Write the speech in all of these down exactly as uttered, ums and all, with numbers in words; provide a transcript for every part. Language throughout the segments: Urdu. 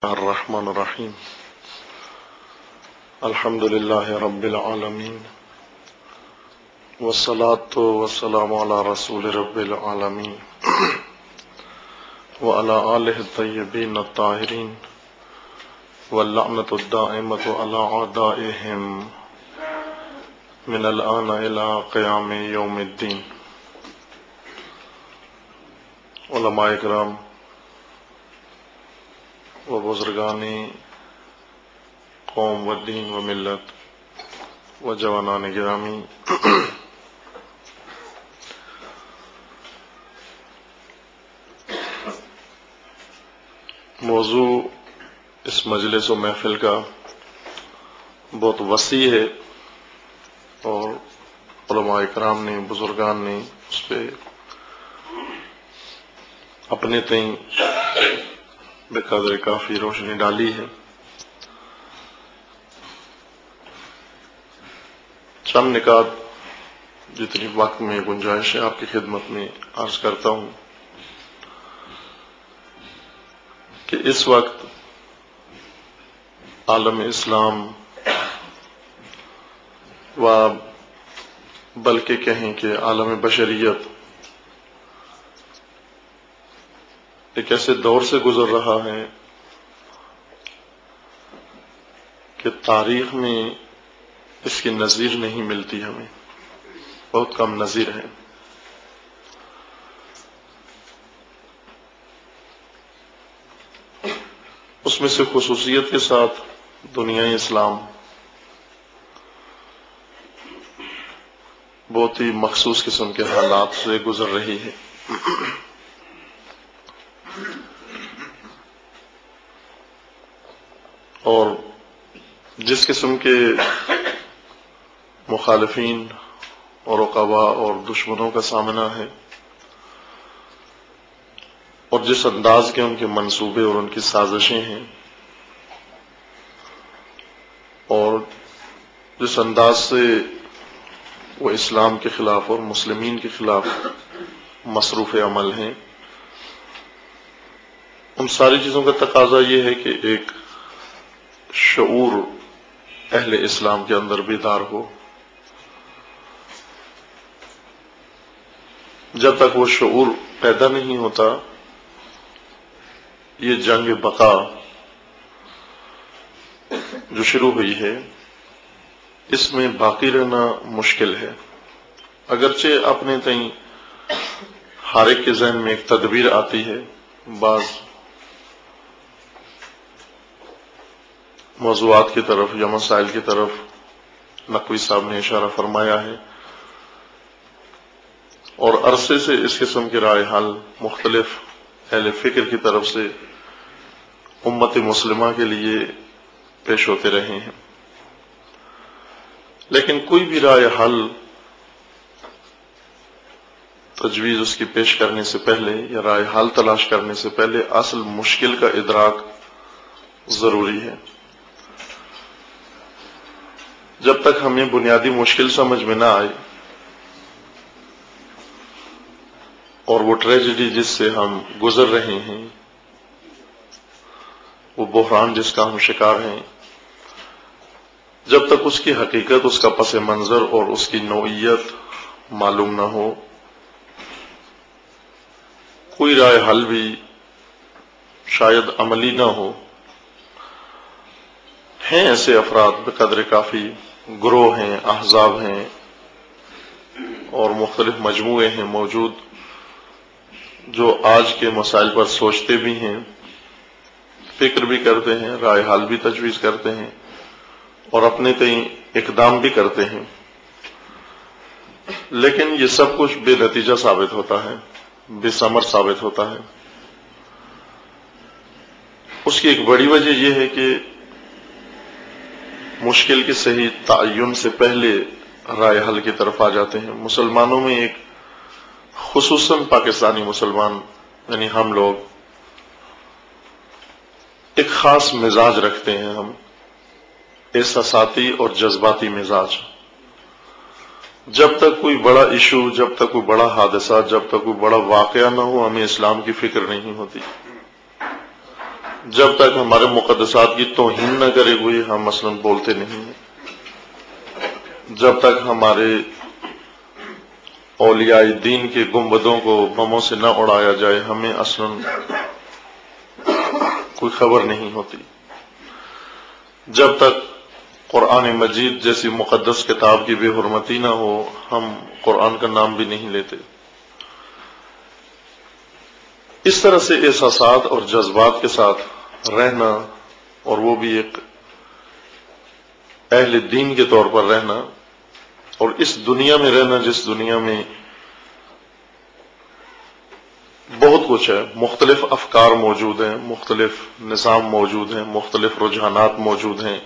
الرحمن الرحیم الحمد للہ رب العالمین والصلاة والسلام علی رسول رب العالمین وعلی آلہ الطیبین الطاہرین واللعنۃ الدائمۃ علی اعدائہم من الآن الی قیام یوم الدین۔ علماء کرام و بزرگانی قوم و دین و ملت و جوانان گرامی، موضوع اس مجلس و محفل کا بہت وسیع ہے اور علماء کرام نے بزرگان نے اس پہ اپنے تئیں بے قدر کافی روشنی ڈالی ہے۔ چند نکات جتنی وقت میں گنجائش ہے آپ کی خدمت میں عرض کرتا ہوں کہ اس وقت عالم اسلام و بلکہ کہیں کہ عالم بشریت ایک ایسے دور سے گزر رہا ہے کہ تاریخ میں اس کی نظیر نہیں ملتی، ہمیں بہت کم نظیر ہے۔ اس میں سے خصوصیت کے ساتھ دنیا اسلام بہت ہی مخصوص قسم کے حالات سے گزر رہی ہے۔ اور جس قسم کے مخالفین اور عقبا اور دشمنوں کا سامنا ہے اور جس انداز کے ان کے منصوبے اور ان کی سازشیں ہیں اور جس انداز سے وہ اسلام کے خلاف اور مسلمین کے خلاف مصروف عمل ہیں، ان ساری چیزوں کا تقاضا یہ ہے کہ ایک شعور اہل اسلام کے اندر بیدار ہو۔ جب تک وہ شعور پیدا نہیں ہوتا یہ جنگ بقا جو شروع ہوئی ہے اس میں باقی رہنا مشکل ہے۔ اگرچہ اپنے تئیں ہر ایک کے ذہن میں ایک تدبیر آتی ہے، بعض موضوعات کی طرف یا مسائل کی طرف نقوی صاحب نے اشارہ فرمایا ہے، اور عرصے سے اس قسم کے رائے حل مختلف اہل فکر کی طرف سے امت مسلمہ کے لیے پیش ہوتے رہے ہیں، لیکن کوئی بھی رائے حل تجویز اس کی پیش کرنے سے پہلے یا رائے حل تلاش کرنے سے پہلے اصل مشکل کا ادراک ضروری ہے۔ جب تک ہمیں بنیادی مشکل سمجھ میں نہ آئے اور وہ ٹریجڈی جس سے ہم گزر رہے ہیں، وہ بحران جس کا ہم شکار ہیں، جب تک اس کی حقیقت، اس کا پس منظر اور اس کی نوعیت معلوم نہ ہو، کوئی رائے حل بھی شاید عملی نہ ہو۔ ہیں ایسے افراد بقدر کافی، گروہ ہیں، احزاب ہیں اور مختلف مجموعے ہیں موجود جو آج کے مسائل پر سوچتے بھی ہیں، فکر بھی کرتے ہیں، رائے حل بھی تجویز کرتے ہیں اور اپنے تئیں اقدام بھی کرتے ہیں، لیکن یہ سب کچھ بے نتیجہ ثابت ہوتا ہے، بے ثمر ثابت ہوتا ہے۔ اس کی ایک بڑی وجہ یہ ہے کہ مشکل کے صحیح تعین سے پہلے رائے حل کی طرف آ جاتے ہیں۔ مسلمانوں میں ایک خصوصاً پاکستانی مسلمان یعنی ہم لوگ ایک خاص مزاج رکھتے ہیں، ہم احساساتی اور جذباتی مزاج۔ جب تک کوئی بڑا ایشو، جب تک کوئی بڑا حادثہ، جب تک کوئی بڑا واقعہ نہ ہو، ہمیں اسلام کی فکر نہیں ہوتی۔ جب تک ہمارے مقدسات کی توہین نہ کرے کوئی، ہم مثلاً بولتے نہیں ہیں۔ جب تک ہمارے اولیاء دین کے گنبدوں کو بموں سے نہ اڑایا جائے، ہمیں اصلاً کوئی خبر نہیں ہوتی۔ جب تک قرآن مجید جیسی مقدس کتاب کی بے حرمتی نہ ہو، ہم قرآن کا نام بھی نہیں لیتے۔ اس طرح سے احساسات اور جذبات کے ساتھ رہنا، اور وہ بھی ایک اہل دین کے طور پر رہنا، اور اس دنیا میں رہنا جس دنیا میں بہت کچھ ہے، مختلف افکار موجود ہیں، مختلف نظام موجود ہیں، مختلف رجحانات موجود ہیں،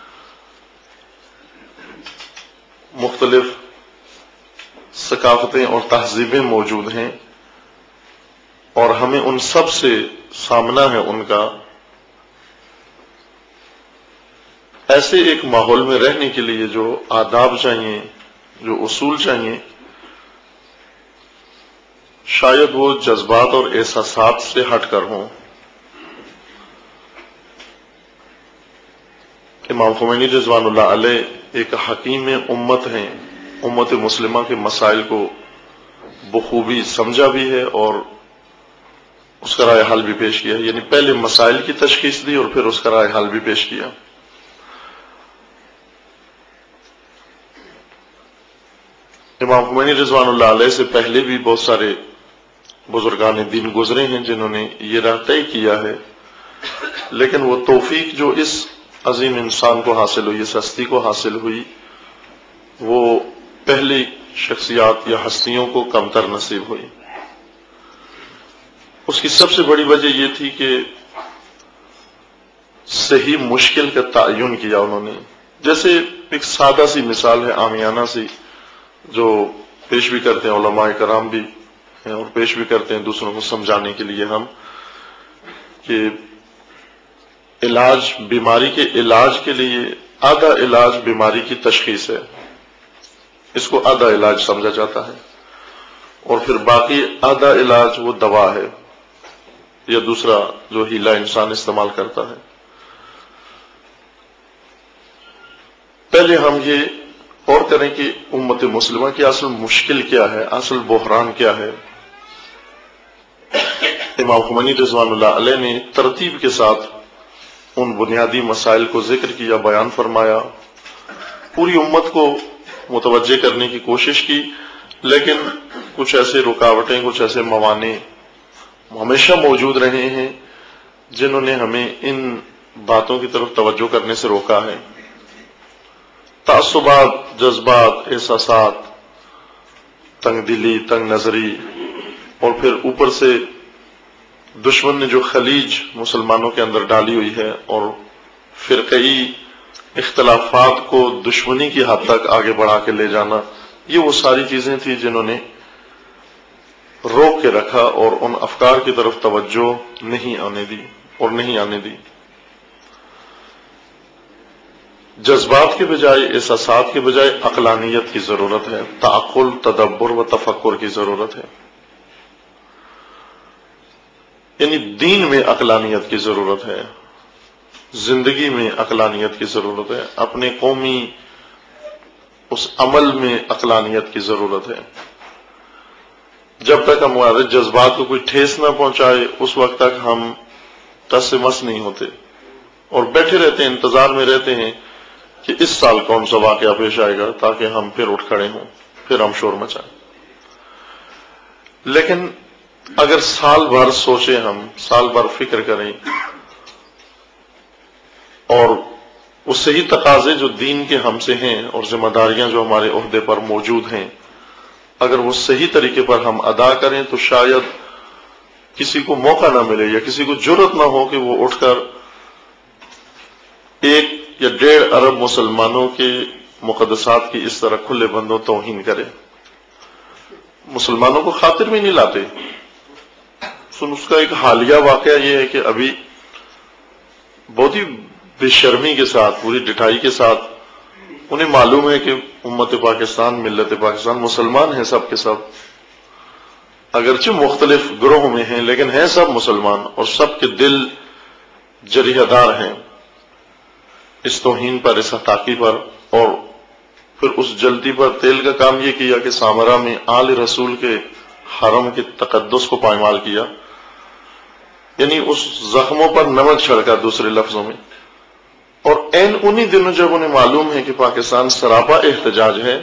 مختلف ثقافتیں اور تہذیبیں موجود ہیں، اور ہمیں ان سب سے سامنا ہے ان کا۔ ایسے ایک ماحول میں رہنے کے لیے جو آداب چاہیے، جو اصول چاہیے، شاید وہ جذبات اور احساسات سے ہٹ کر ہوں۔ امام خمینی رضوان اللہ علیہ ایک حکیم امت ہیں، امت مسلمہ کے مسائل کو بخوبی سمجھا بھی ہے اور اس کا رائے حل بھی پیش کیا، یعنی پہلے مسائل کی تشخیص دی اور پھر اس کا رائے حل بھی پیش کیا۔ امام خمینی رضوان اللہ علیہ سے پہلے بھی بہت سارے بزرگان دین گزرے ہیں جنہوں نے یہ راہ طے کیا ہے، لیکن وہ توفیق جو اس عظیم انسان کو حاصل ہوئی، اس ہستی کو حاصل ہوئی، وہ پہلی شخصیات یا ہستیوں کو کم تر نصیب ہوئی۔ اس کی سب سے بڑی وجہ یہ تھی کہ صحیح مشکل کا تعین کیا انہوں نے۔ جیسے ایک سادہ سی مثال ہے، عامیانہ سی، جو پیش بھی کرتے ہیں علماء کرام بھی ہیں اور پیش بھی کرتے ہیں دوسروں کو سمجھانے کے لیے ہم، کہ علاج، بیماری کے علاج کے لیے آدھا علاج بیماری کی تشخیص ہے، اس کو آدھا علاج سمجھا جاتا ہے، اور پھر باقی آدھا علاج وہ دوا ہے یا دوسرا جو ہیلا انسان استعمال کرتا ہے۔ پہلے ہم یہ غور کریں کہ امت مسلمہ کی اصل مشکل کیا ہے، اصل بحران کیا ہے۔ امام خمینی رضوان اللہ علیہ نے ترتیب کے ساتھ ان بنیادی مسائل کو ذکر کیا، بیان فرمایا، پوری امت کو متوجہ کرنے کی کوشش کی، لیکن کچھ ایسے رکاوٹیں، کچھ ایسے موانع ہمیشہ موجود رہے ہیں جنہوں نے ہمیں ان باتوں کی طرف توجہ کرنے سے روکا ہے۔ تعصبات، جذبات، احساسات، تنگ دلی، تنگ نظری، اور پھر اوپر سے دشمن نے جو خلیج مسلمانوں کے اندر ڈالی ہوئی ہے اور فرقئی اختلافات کو دشمنی کی حد تک آگے بڑھا کے لے جانا، یہ وہ ساری چیزیں تھیں جنہوں نے روک کے رکھا اور ان افکار کی طرف توجہ نہیں آنے دی اور نہیں آنے دی۔ جذبات کے بجائے، احساسات کے بجائے عقلانیت کی ضرورت ہے، تعقل، تدبر و تفکر کی ضرورت ہے، یعنی دین میں عقلانیت کی ضرورت ہے، زندگی میں عقلانیت کی ضرورت ہے، اپنے قومی اس عمل میں عقلانیت کی ضرورت ہے۔ جب تک ہمارے جذبات کو کوئی ٹھیس نہ پہنچائے اس وقت تک ہم ٹس سے مس نہیں ہوتے اور بیٹھے رہتے ہیں، انتظار میں رہتے ہیں کہ اس سال کون سا واقعہ پیش آئے گا تاکہ ہم پھر اٹھ کھڑے ہوں، پھر ہم شور مچائیں۔ لیکن اگر سال بھر سوچیں، ہم سال بھر فکر کریں اور اس صحیح تقاضے جو دین کے ہم سے ہیں اور ذمہ داریاں جو ہمارے عہدے پر موجود ہیں، اگر وہ صحیح طریقے پر ہم ادا کریں تو شاید کسی کو موقع نہ ملے یا کسی کو جرأت نہ ہو کہ وہ اٹھ کر ایک یا ڈیڑھ ارب مسلمانوں کے مقدسات کی اس طرح کھلے بندوں توہین کرے۔ مسلمانوں کو خاطر بھی نہیں لاتے۔ سن اس کا ایک حالیہ واقعہ یہ ہے کہ ابھی بہت ہی بے شرمی کے ساتھ، پوری ڈٹائی کے ساتھ، انہیں معلوم ہے کہ امت پاکستان، ملت پاکستان مسلمان ہیں، سب کے سب، اگرچہ مختلف گروہوں میں ہیں لیکن ہیں سب مسلمان، اور سب کے دل جریحہ دار ہیں اس توہین پر، اس ہتاکی پر، اور پھر اس جلدی پر تیل کا کام یہ کیا کہ سامرا میں آل رسول کے حرم کے تقدس کو پائمال کیا، یعنی اس زخموں پر نمک چھڑکا دوسرے لفظوں میں۔ اور این انہی دنوں جب انہیں معلوم ہے کہ پاکستان سراپا احتجاج ہے،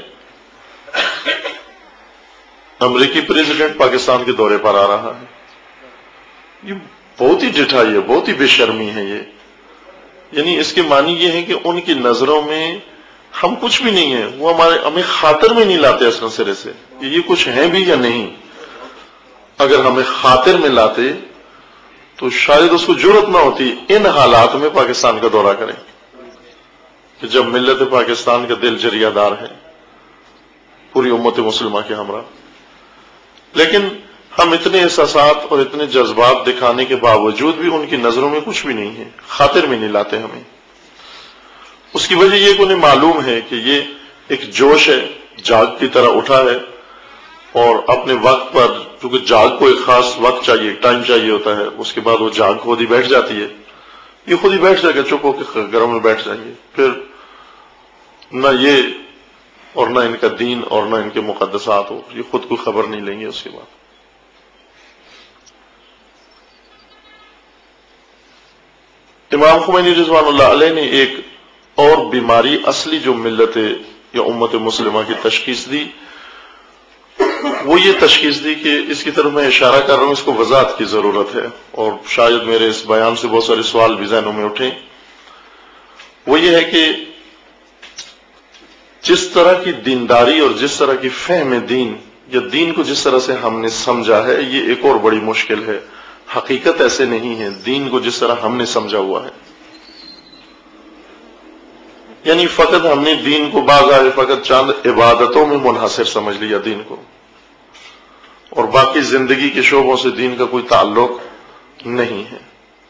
امریکی پریزیڈنٹ پاکستان کے دورے پر آ رہا ہے۔ یہ بہت ہی ڈٹھائی ہے، بہت ہی بے شرمی ہے یہ، یعنی اس کے معنی یہ ہے کہ ان کی نظروں میں ہم کچھ بھی نہیں ہیں، وہ ہمارے ہمیں خاطر میں نہیں لاتے اصل سرے سے کہ یہ کچھ ہیں بھی یا نہیں۔ اگر ہمیں خاطر میں لاتے تو شاید اس کو جرأت نہ ہوتی ان حالات میں پاکستان کا دورہ کریں، کہ جب ملت پاکستان کا دل جریہ دار ہے پوری امت مسلمہ کے ہمراہ۔ لیکن ہم اتنے احساسات اور اتنے جذبات دکھانے کے باوجود بھی ان کی نظروں میں کچھ بھی نہیں ہے، خاطر میں نہیں لاتے ہمیں۔ اس کی وجہ یہ کہ انہیں معلوم ہے کہ یہ ایک جوش ہے، جاگ کی طرح اٹھا ہے، اور اپنے وقت پر، کیونکہ جاگ کو ایک خاص وقت چاہیے، ٹائم چاہیے ہوتا ہے، اس کے بعد وہ جاگ خود ہی بیٹھ جاتی ہے، یہ خود ہی بیٹھ جائے گا، چپ ہو کے گھروں میں بیٹھ جائیں گے، پھر نہ یہ اور نہ ان کا دین اور نہ ان کے مقدسات ہو، یہ خود کو خبر نہیں لیں گے اس کے بعد۔ امام خمینی رضوان اللہ علیہ نے ایک اور بیماری اصلی جو ملت یا امت مسلمہ کی تشخیص دی، وہ یہ تشخیص دی کہ اس کی طرف میں اشارہ کر رہا ہوں، اس کو وضاحت کی ضرورت ہے، اور شاید میرے اس بیان سے بہت سارے سوال بھی ذہنوں میں اٹھیں۔ وہ یہ ہے کہ جس طرح کی دینداری اور جس طرح کی فہم دین یا دین کو جس طرح سے ہم نے سمجھا ہے، یہ ایک اور بڑی مشکل ہے۔ حقیقت ایسے نہیں ہے، دین کو جس طرح ہم نے سمجھا ہوا ہے، یعنی فقط ہم نے دین کو باقاعدہ فقط چند عبادتوں میں منحصر سمجھ لیا دین کو، اور باقی زندگی کے شعبوں سے دین کا کوئی تعلق نہیں ہے۔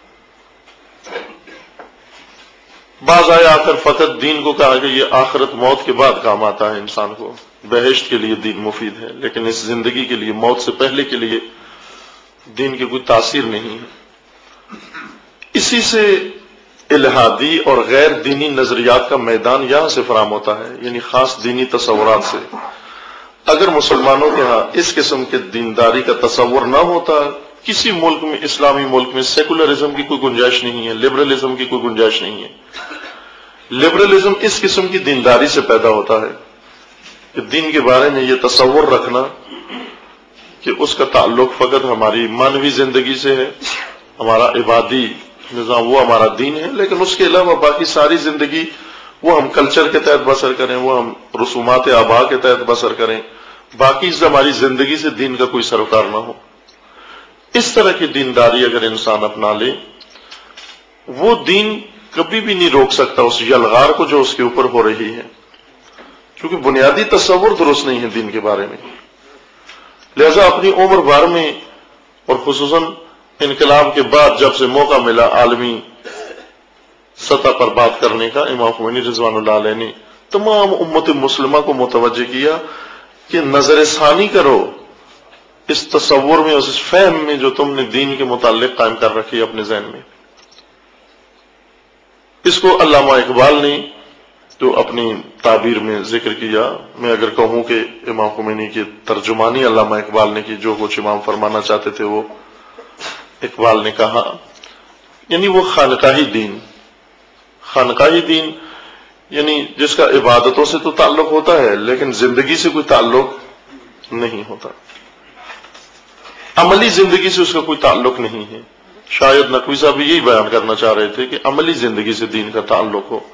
بعض آئے آ کر فقط دین کو کہا کہ یہ آخرت موت کے بعد کام آتا ہے، انسان کو بہشت کے لیے دین مفید ہے، لیکن اس زندگی کے لیے، موت سے پہلے کے لیے دین کی کوئی تاثیر نہیں ہے۔ اسی سے الہادی اور غیر دینی نظریات کا میدان یہاں سے فراہم ہوتا ہے، یعنی خاص دینی تصورات سے۔ اگر مسلمانوں کے ہاں اس قسم کے دینداری کا تصور نہ ہوتا، کسی ملک میں، اسلامی ملک میں سیکولرزم کی کوئی گنجائش نہیں ہے، لبرلزم کی کوئی گنجائش نہیں ہے۔ لبرلزم اس قسم کی دینداری سے پیدا ہوتا ہے کہ دین کے بارے میں یہ تصور رکھنا کہ اس کا تعلق فقط ہماری مانوی زندگی سے ہے، ہمارا عبادی نظام وہ ہمارا دین ہے، لیکن اس کے علاوہ باقی ساری زندگی وہ ہم کلچر کے تحت بسر کریں، وہ ہم رسومات آبا کے تحت بسر کریں، باقی ہماری زندگی سے دین کا کوئی سروکار نہ ہو۔ اس طرح کی دینداری اگر انسان اپنا لے، وہ دین کبھی بھی نہیں روک سکتا اس یلغار کو جو اس کے اوپر ہو رہی ہے، کیونکہ بنیادی تصور درست نہیں ہے دین کے بارے میں۔ لہذا اپنی عمر بھر میں، اور خصوصاً انقلاب کے بعد جب سے موقع ملا عالمی سطح پر بات کرنے کا، امام خمینی رضوان اللہ علیہ نے تمام امت مسلمہ کو متوجہ کیا کہ نظر ثانی کرو اس تصور میں، اس فہم میں جو تم نے دین کے متعلق قائم کر رکھی ہے اپنے ذہن میں۔ اس کو علامہ اقبال نے جو اپنی تعبیر میں ذکر کیا، میں اگر کہوں کہ امام خمینی کی ترجمانی علامہ اقبال نے کی، جو کچھ امام فرمانا چاہتے تھے وہ اقبال نے کہا، یعنی وہ خانقاہی دین، خانقاہی دین یعنی جس کا عبادتوں سے تو تعلق ہوتا ہے لیکن زندگی سے کوئی تعلق نہیں ہوتا، عملی زندگی سے اس کا کوئی تعلق نہیں ہے۔ شاید نقوی صاحب بھی یہی بیان کرنا چاہ رہے تھے کہ عملی زندگی سے دین کا تعلق ہو،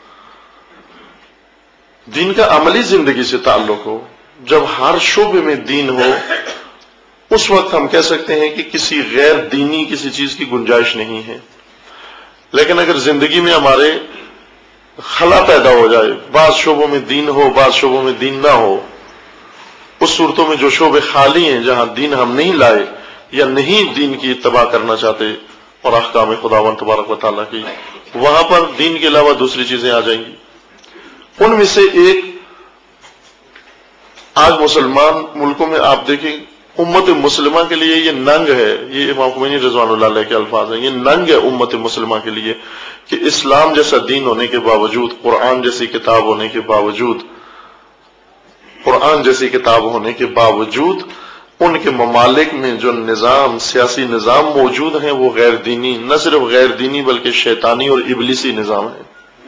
دین کا عملی زندگی سے تعلق ہو۔ جب ہر شعبے میں دین ہو، اس وقت ہم کہہ سکتے ہیں کہ کسی غیر دینی کسی چیز کی گنجائش نہیں ہے۔ لیکن اگر زندگی میں ہمارے خلا پیدا ہو جائے، بعض شعبوں میں دین ہو، بعض شعبوں میں دین نہ ہو، اس صورتوں میں جو شعبے خالی ہیں جہاں دین ہم نہیں لائے یا نہیں دین کی اتباع کرنا چاہتے اور احکام خداوند تبارک و تعالیٰ کی، وہاں پر دین کے علاوہ دوسری چیزیں آ جائیں گی۔ ان میں سے ایک، آج مسلمان ملکوں میں آپ دیکھیں امت مسلمہ کے لیے یہ ننگ ہے، یہ امام خمینی رضوان اللہ علیہ کے الفاظ ہیں، یہ ننگ ہے امت مسلمہ کے لیے کہ اسلام جیسا دین ہونے کے باوجود، قرآن جیسی کتاب ہونے کے باوجود قرآن جیسی کتاب ہونے کے باوجود ان کے ممالک میں جو نظام، سیاسی نظام موجود ہیں وہ غیر دینی، نہ صرف غیر دینی بلکہ شیطانی اور ابلیسی نظام ہے۔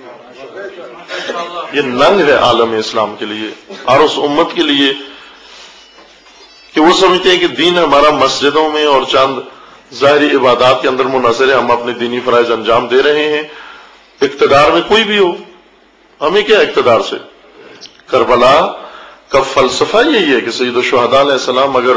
یہ ننگ ہے عالم اسلام کے لیے اور اس امت کے لیے کہ وہ سمجھتے ہیں کہ دین ہمارا مسجدوں میں اور چند ظاہری عبادات کے اندر منحصر ہے، ہم اپنے دینی فرائض انجام دے رہے ہیں، اقتدار میں کوئی بھی ہو، ہمیں کیا اقتدار سے؟ کربلا کا فلسفہ یہی ہے کہ سید الشہداء علیہ السلام اگر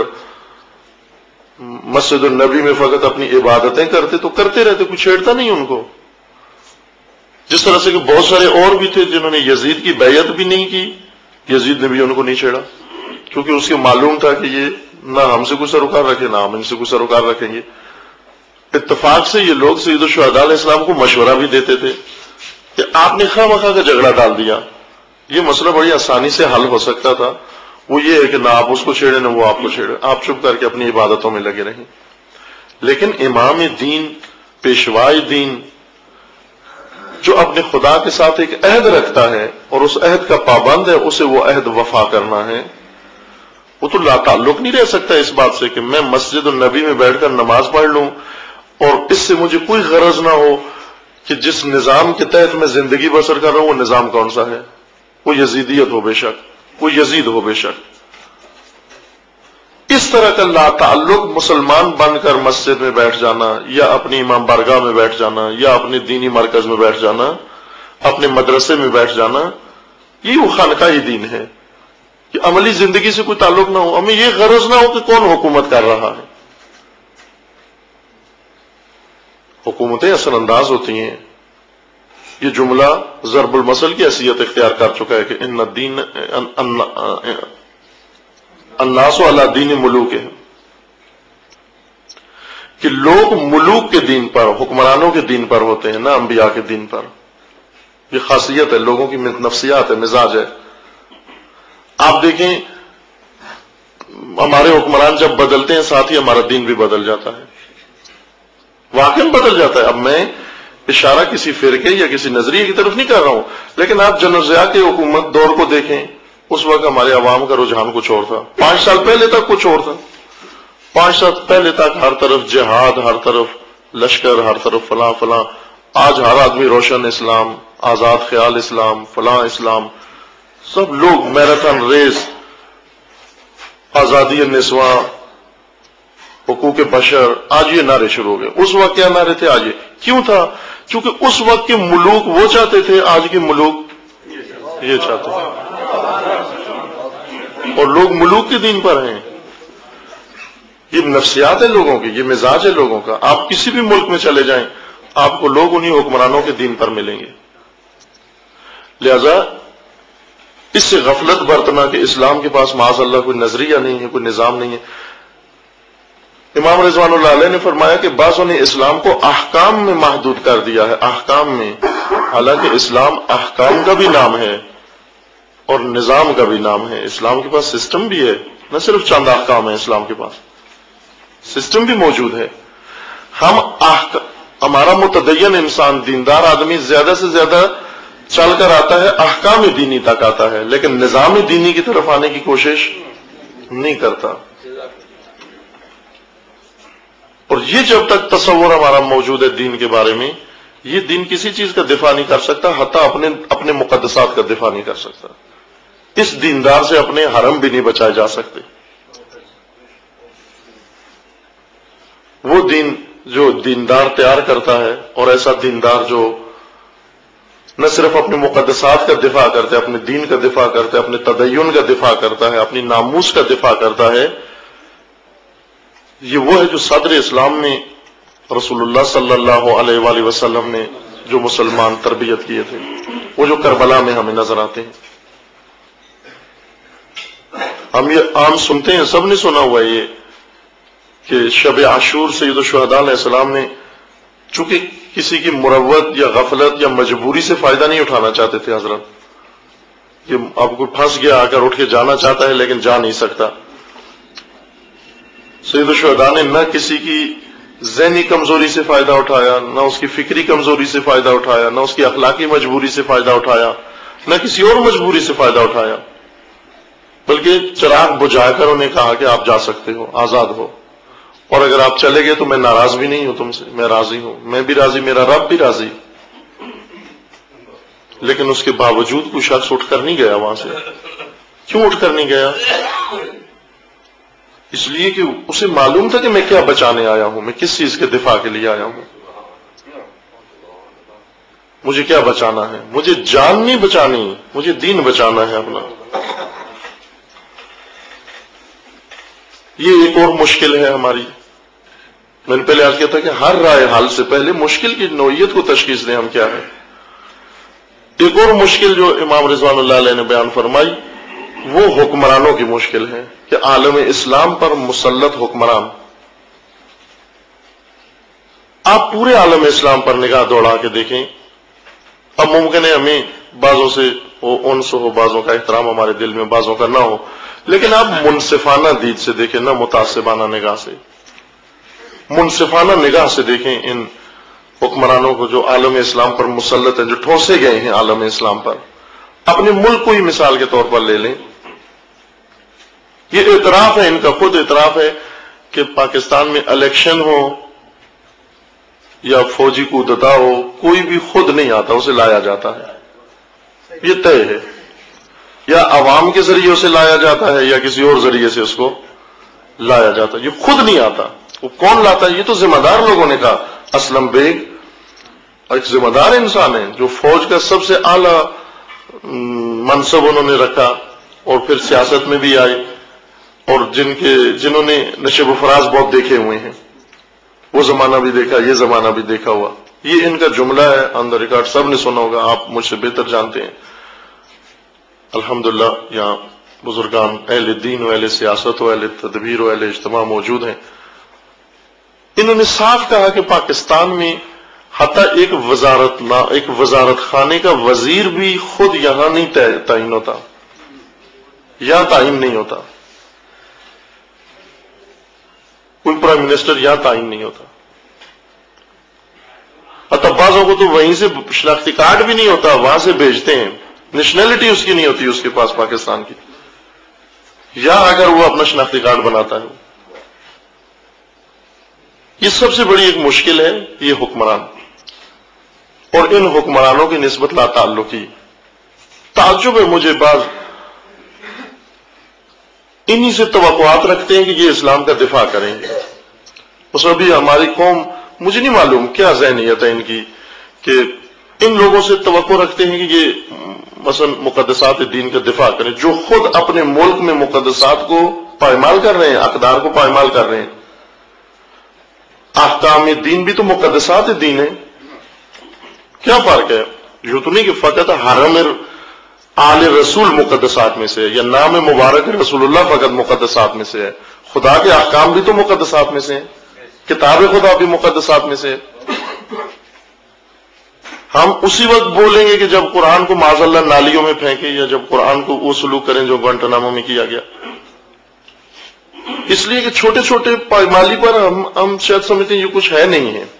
مسجد النبی میں فقط اپنی عبادتیں کرتے تو کرتے رہتے، کوئی چھیڑتا نہیں ان کو، جس طرح سے کہ بہت سارے اور بھی تھے جنہوں نے یزید کی بیعت بھی نہیں کی، یزید نے بھی ان کو نہیں چھیڑا، کیونکہ اس کے معلوم تھا کہ یہ نہ ہم سے کوئی سروکار رکھے نہ ہم ان سے کوئی سروکار رکھیں گے۔ اتفاق سے یہ لوگ سید الشہداء علیہ السلام کو مشورہ بھی دیتے تھے کہ آپ نے خواہ مخواہ کا جھگڑا ڈال دیا، یہ مسئلہ بڑی آسانی سے حل ہو سکتا تھا، وہ یہ ہے کہ نہ آپ اس کو چھیڑیں نہ وہ آپ کو چھیڑے، آپ چپ کر کے اپنی عبادتوں میں لگے رہیں۔ لیکن امام دین، پیشوائی دین جو اپنے خدا کے ساتھ ایک عہد رکھتا ہے اور اس عہد کا پابند ہے، اسے وہ عہد وفا کرنا ہے، وہ تو لا تعلق نہیں رہ سکتا اس بات سے کہ میں مسجد النبی میں بیٹھ کر نماز پڑھ لوں اور اس سے مجھے کوئی غرض نہ ہو کہ جس نظام کے تحت میں زندگی بسر کر رہا ہوں وہ نظام کون سا ہے، وہ یزیدیت ہو بے شک، وہ یزید ہو بے شک۔ اس طرح کا لا تعلق مسلمان بن کر مسجد میں بیٹھ جانا یا اپنی امام بارگاہ میں بیٹھ جانا یا اپنے دینی مرکز میں بیٹھ جانا، اپنے مدرسے میں بیٹھ جانا، یہ وہ خانقاہی دین ہے کہ عملی زندگی سے کوئی تعلق نہ ہو، ہمیں یہ غرض نہ ہو کہ کون حکومت کر رہا ہے۔ حکومتیں اثر انداز ہوتی ہیں، یہ جملہ ضرب المثل کی حیثیت اختیار کر چکا ہے کہ ان الدین الناس علی دین ملوک ہے، کہ لوگ ملوک کے دین پر، حکمرانوں کے دین پر ہوتے ہیں، نہ انبیاء کے دین پر۔ یہ خاصیت ہے، لوگوں کی نفسیات ہے، مزاج ہے۔ آپ دیکھیں ہمارے حکمران جب بدلتے ہیں ساتھ ہی ہمارا دین بھی بدل جاتا ہے، واقعی بدل جاتا ہے۔ اب میں اشارہ کسی فرقے یا کسی نظریے کی طرف نہیں کر رہا ہوں، لیکن آپ جنرل ضیاء کی حکومت دور کو دیکھیں، اس وقت ہمارے عوام کا رجحان کچھ اور تھا، پانچ سال پہلے تک کچھ اور تھا، پانچ سال پہلے تک ہر طرف جہاد، ہر طرف لشکر، ہر طرف فلاں فلاں۔ آج ہر آدمی روشن اسلام، آزاد خیال اسلام، فلاں اسلام، سب لوگ میراتھن ریس، آزادی النسواں، حقوق بشر، آج یہ نعرے شروع ہو گئے۔ اس وقت کیا نعرے تھے؟ آج یہ کیوں تھا؟ کیونکہ اس وقت کے ملوک وہ چاہتے تھے، آج کے ملوک یہ چاہتے ہیں، اور لوگ ملوک کے دین پر ہیں۔ یہ نفسیات ہے لوگوں کی، یہ مزاج ہے لوگوں کا۔ آپ کسی بھی ملک میں چلے جائیں، آپ کو لوگ انہی حکمرانوں کے دین پر ملیں گے۔ لہذا اس سے غفلت برتنا کہ اسلام کے پاس معاذ اللہ کوئی نظریہ نہیں ہے، کوئی نظام نہیں ہے۔ امام رضوان اللہ علیہ نے فرمایا کہ بعضوں نے اسلام کو احکام میں محدود کر دیا ہے، احکام میں، حالانکہ اسلام احکام کا بھی نام ہے اور نظام کا بھی نام ہے۔ اسلام کے پاس سسٹم بھی ہے، نہ صرف چند احکام ہیں، اسلام کے پاس سسٹم بھی موجود ہے۔ ہم ہمارا متدین انسان، دیندار آدمی زیادہ سے زیادہ چل کر آتا ہے، احکام دینی تک آتا ہے، لیکن نظام دینی کی طرف آنے کی کوشش نہیں کرتا۔ اور یہ جب تک تصور ہمارا موجود ہے دین کے بارے میں، یہ دین کسی چیز کا دفاع نہیں کر سکتا، حتیٰ اپنے اپنے مقدسات کا دفاع نہیں کر سکتا۔ اس دیندار سے اپنے حرم بھی نہیں بچائے جا سکتے۔ وہ دین جو دیندار تیار کرتا ہے، اور ایسا دیندار جو نہ صرف اپنے مقدسات کا دفاع کرتا ہے، اپنے دین کا دفاع کرتا ہے، اپنے تدین کا دفاع کرتا ہے، اپنی ناموس کا دفاع کرتا ہے، یہ وہ ہے جو صدر اسلام میں رسول اللہ صلی اللہ علیہ وآلہ وسلم نے جو مسلمان تربیت کیے تھے، وہ جو کربلا میں ہمیں نظر آتے ہیں۔ ہم یہ عام سنتے ہیں، سب نے سنا ہوا ہے یہ کہ شب عاشور سید الشہداء علیہ السلام نے، چونکہ کسی کی مروت یا غفلت یا مجبوری سے فائدہ نہیں اٹھانا چاہتے تھے حضرت، یہ اب کوئی پھنس گیا آ کر اٹھ کے جانا چاہتا ہے لیکن جا نہیں سکتا، سید الشہداء نے نہ کسی کی ذہنی کمزوری سے فائدہ اٹھایا، نہ اس کی فکری کمزوری سے فائدہ اٹھایا، نہ اس کی اخلاقی مجبوری سے فائدہ اٹھایا، نہ کسی اور مجبوری سے فائدہ اٹھایا، بلکہ چراغ بجھا کر انہیں کہا کہ آپ جا سکتے ہو، آزاد ہو، اور اگر آپ چلے گئے تو میں ناراض بھی نہیں ہوں تم سے، میں راضی ہوں، میں بھی راضی، میرا رب بھی راضی۔ لیکن اس کے باوجود کوئی شخص اٹھ کر نہیں گیا وہاں سے۔ کیوں اٹھ کر نہیں گیا؟ اس لیے کہ اسے معلوم تھا کہ میں کیا بچانے آیا ہوں، میں کس چیز کے دفاع کے لیے آیا ہوں، مجھے کیا بچانا ہے، مجھے جان نہیں بچانی، مجھے دین بچانا ہے اپنا۔ یہ ایک اور مشکل ہے ہماری۔ میں نے پہلے عرض کیا تھا کہ ہر رائے حل سے پہلے مشکل کی نوعیت کو تشخیص دیں ہم کیا ہے۔ ایک اور مشکل جو امام رضوان اللہ علیہ نے بیان فرمائی وہ حکمرانوں کی مشکل ہے کہ عالم اسلام پر مسلط حکمران، آپ پورے عالم اسلام پر نگاہ دوڑا کے دیکھیں۔ اب ممکن ہے ہمیں بعضوں سے انس ہو، بعضوں کا احترام ہمارے دل میں، بعضوں کا نہ ہو، لیکن آپ منصفانہ دید سے دیکھیں، نہ متعصبانہ نگاہ سے، منصفانہ نگاہ سے دیکھیں ان حکمرانوں کو جو عالم اسلام پر مسلط ہیں، جو ٹھوسے گئے ہیں عالم اسلام پر۔ اپنے ملک کو ہی مثال کے طور پر لے لیں، یہ اعتراف ہے، ان کا خود اعتراف ہے کہ پاکستان میں الیکشن ہو یا فوجی کودتا ہو، کوئی بھی خود نہیں آتا، اسے لایا جاتا ہے، یہ طے ہے، یا عوام کے ذریعے اسے لایا جاتا ہے یا کسی اور ذریعے سے اس کو لایا جاتا ہے، یہ خود نہیں آتا۔ وہ کون لاتا ہے؟ یہ تو ذمہ دار لوگوں نے کہا۔ اسلم بیگ ایک ذمہ دار انسان ہے جو فوج کا سب سے اعلیٰ منصب انہوں نے رکھا، اور پھر سیاست میں بھی آئے، اور جن کے جنہوں نے نشیب و فراز بہت دیکھے ہوئے ہیں، وہ زمانہ بھی دیکھا، یہ زمانہ بھی دیکھا ہوا۔ یہ ان کا جملہ ہے، آن دا ریکارڈ سب نے سنا ہوگا، آپ مجھ سے بہتر جانتے ہیں۔ الحمدللہ یہاں بزرگان اہل دین و اہل سیاست و اہل تدبیر و اہل اجتماع موجود ہیں۔ انہوں نے صاف کہا کہ پاکستان میں حتیٰ ایک وزارت ایک وزارت خانے کا وزیر بھی خود یہاں نہیں تعین ہوتا، یہاں تعین نہیں ہوتا، کوئی پرائم منسٹر یہاں تعین نہیں ہوتا، حتیٰ بعضوں کو تو وہیں سے شناختی کارڈ بھی نہیں ہوتا، وہاں سے بھیجتے ہیں، نیشنلٹی اس کی نہیں ہوتی اس کے پاس پاکستان کی، یا اگر وہ اپنا شناختی کارڈ بناتا ہے۔ یہ سب سے بڑی ایک مشکل ہے، یہ حکمران اور ان حکمرانوں کی نسبت لا تعلقی۔ تعجب ہے مجھے، بعض انہی سے توقعات رکھتے ہیں کہ یہ اسلام کا دفاع کریں گے۔ اس میں بھی ہماری قوم، مجھے نہیں معلوم کیا ذہنیت ہے ان کی، کہ ان لوگوں سے توقع رکھتے ہیں کہ یہ مثلا مقدسات دین کا دفاع کریں، جو خود اپنے ملک میں مقدسات کو پائمال کر رہے ہیں، اقدار کو پائمال کر رہے ہیں۔ احکام دین بھی تو مقدسات دین ہے، کیا فرق ہے؟ یہ تو نہیں کہ فقط حرم آل رسول مقدسات میں سے ہے، یا نام مبارک رسول اللہ فقط مقدسات میں سے ہے، خدا کے احکام بھی تو مقدسات میں سے ہیں، کتاب خدا بھی مقدسات میں سے ہے۔ ہم اسی وقت بولیں گے کہ جب قرآن کو معاذ اللہ نالیوں میں پھینکے، یا جب قرآن کو وہ سلوک کریں جو گوانٹانامو میں کیا گیا، اس لیے کہ چھوٹے چھوٹے پائمالی پر ہم ہم شاید سمجھتے ہیں یہ کچھ ہے نہیں ہے۔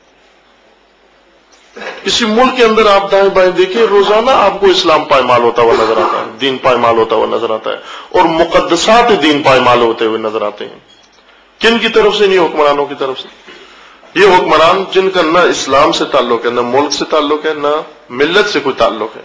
کسی ملک کے اندر آپ دائیں بائیں دیکھیں، روزانہ آپ کو اسلام پائمال ہوتا ہوا نظر آتا ہے، دین پائمال ہوتا ہوا نظر آتا ہے، اور مقدسات دین پائمال ہوتے ہوئے نظر آتے ہیں۔ کن کی طرف سے؟ نہیں، حکمرانوں کی طرف سے۔ یہ حکمران جن کا نہ اسلام سے تعلق ہے، نہ ملک سے تعلق ہے، نہ ملت سے کوئی تعلق ہے،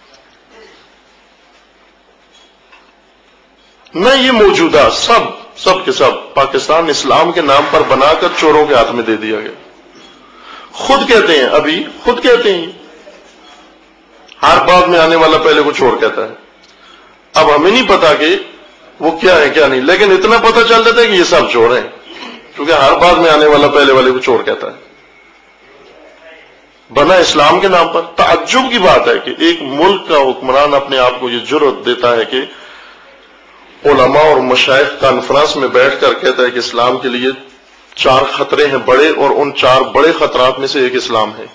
نہ یہ موجودہ، سب سب کے سب پاکستان اسلام کے نام پر بنا کر چوروں کے ہاتھ میں دے دیا گیا۔ خود کہتے ہیں، ابھی خود کہتے ہیں، ہر بات میں آنے والا پہلے کو چور کہتا ہے۔ اب ہمیں نہیں پتا کہ وہ کیا ہے کیا نہیں، لیکن اتنا پتا چل جاتا ہے کہ یہ سب چور ہیں، کیونکہ ہر بات میں آنے والا پہلے والے کو چور کہتا ہے، بنا اسلام کے نام پر۔ تعجب کی بات ہے کہ ایک ملک کا حکمران اپنے آپ کو یہ جرأت دیتا ہے کہ علماء اور مشائخ کانفرنس میں بیٹھ کر کہتا ہے کہ اسلام کے لیے چار خطرے ہیں بڑے، اور ان چار بڑے خطرات میں سے ایک اسلام ہے۔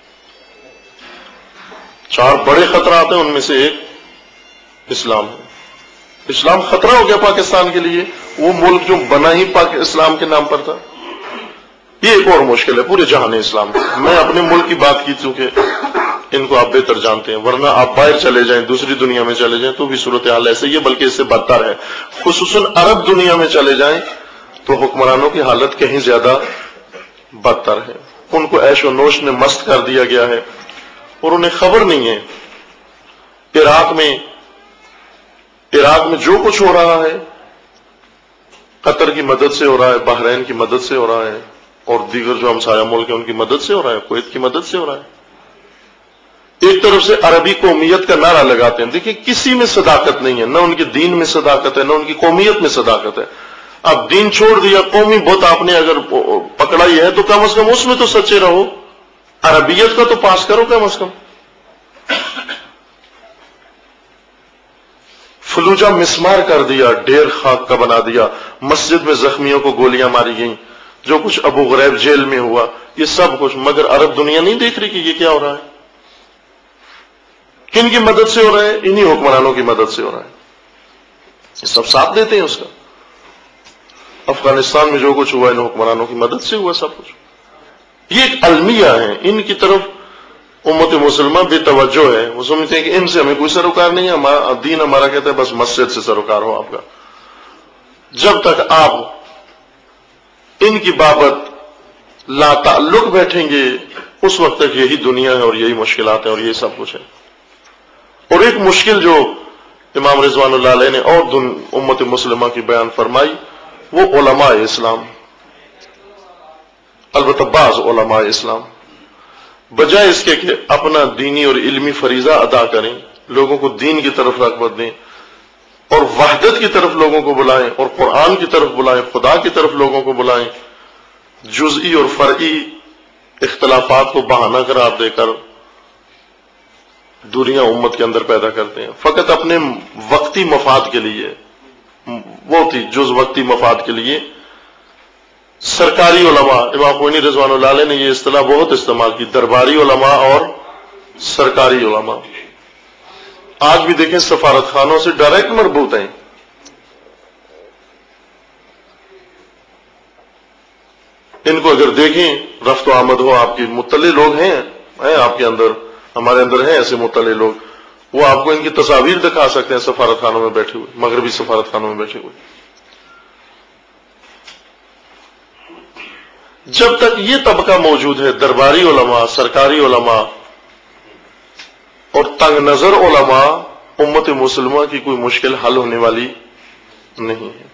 چار بڑے خطرات ہیں، ان میں سے ایک اسلام ہے۔ اسلام خطرہ ہو گیا پاکستان کے لیے، وہ ملک جو بنا ہی پاک اسلام کے نام پر تھا. یہ ایک اور مشکل ہے پورے جہان اسلام میں. میں اپنے ملک کی بات کی چونکہ ان کو آپ بہتر جانتے ہیں، ورنہ آپ باہر چلے جائیں، دوسری دنیا میں چلے جائیں تو بھی صورتحال ایسے ہی ہے، بلکہ اس سے بدتر ہے. خصوصاً عرب دنیا میں چلے جائیں تو حکمرانوں کی حالت کہیں زیادہ بدتر ہے. ان کو عیش و نوش نے مست کر دیا گیا ہے اور انہیں خبر نہیں ہے عراق میں عراق میں جو کچھ ہو رہا ہے قطر کی مدد سے ہو رہا ہے، بحرین کی مدد سے ہو رہا ہے، اور دیگر جو ہمسایہ ملک ہیں ان کی مدد سے ہو رہا ہے، کویت کی مدد سے ہو رہا ہے. ایک طرف سے عربی قومیت کا نعرہ لگاتے ہیں. دیکھیں کسی میں صداقت نہیں ہے، نہ ان کے دین میں صداقت ہے، نہ ان کی قومیت میں صداقت ہے. اب دین چھوڑ دیا، قومی بت آپ نے اگر پکڑا ہی ہے تو کم از کم اس میں تو سچے رہو، عربیت کا تو پاس کرو کم از کم. فلوجہ مسمار کر دیا، ڈھیر خاک کا بنا دیا، مسجد میں زخمیوں کو گولیاں ماری گئیں، جو کچھ ابو غریب جیل میں ہوا، یہ سب کچھ. مگر عرب دنیا نہیں دیکھ رہی کہ یہ کیا ہو رہا ہے. کن کی مدد سے ہو رہا ہے؟ انہی حکمرانوں کی مدد سے ہو رہا ہے. یہ سب ساتھ دیتے ہیں اس کا. افغانستان میں جو کچھ ہوا ان حکمرانوں کی مدد سے ہوا سب کچھ. یہ ایک المیہ ہے، ان کی طرف امت مسلمہ بے توجہ ہے. وہ سمجھتے ہیں کہ ان سے ہمیں کوئی سروکار نہیں ہے، ہمارا دین ہمارا کہتا ہے بس مسجد سے سروکار ہو آپ کا. جب تک آپ ان کی بابت لا تعلق بیٹھیں گے اس وقت تک یہی دنیا ہے اور یہی مشکلات ہیں اور یہی سب کچھ ہے. اور ایک مشکل جو امام رضوان اللہ علیہ نے اور دن امت مسلمہ کی بیان فرمائی وہ علماء اسلام. البتہ بعض علماء اسلام بجائے اس کے کہ اپنا دینی اور علمی فریضہ ادا کریں، لوگوں کو دین کی طرف رغبت دیں اور وحدت کی طرف لوگوں کو بلائیں اور قرآن کی طرف بلائیں، خدا کی طرف لوگوں کو بلائیں، جزئی اور فرعی اختلافات کو بہانہ قرار دے کر دوریاں امت کے اندر پیدا کرتے ہیں فقط اپنے وقتی مفاد کے لیے، وہ تھی جز وقتی مفاد کے لیے. سرکاری علماء، امام خمینی رضوان اللہ علیہ نے یہ اصطلاح بہت استعمال کی، درباری علماء اور سرکاری علماء. آج بھی دیکھیں سفارت خانوں سے ڈائریکٹ مربوط ہیں. ان کو اگر دیکھیں رفت و آمد ہو، آپ کی مطلع لوگ ہیں ہیں آپ کے اندر، ہمارے اندر ہیں ایسے مطلع لوگ، وہ آپ کو ان کی تصاویر دکھا سکتے ہیں سفارت خانوں میں بیٹھے ہوئے، مغربی سفارت خانوں میں بیٹھے ہوئے. جب تک یہ طبقہ موجود ہے، درباری علماء، سرکاری علماء اور تنگ نظر علماء، امت مسلمہ کی کوئی مشکل حل ہونے والی نہیں ہے.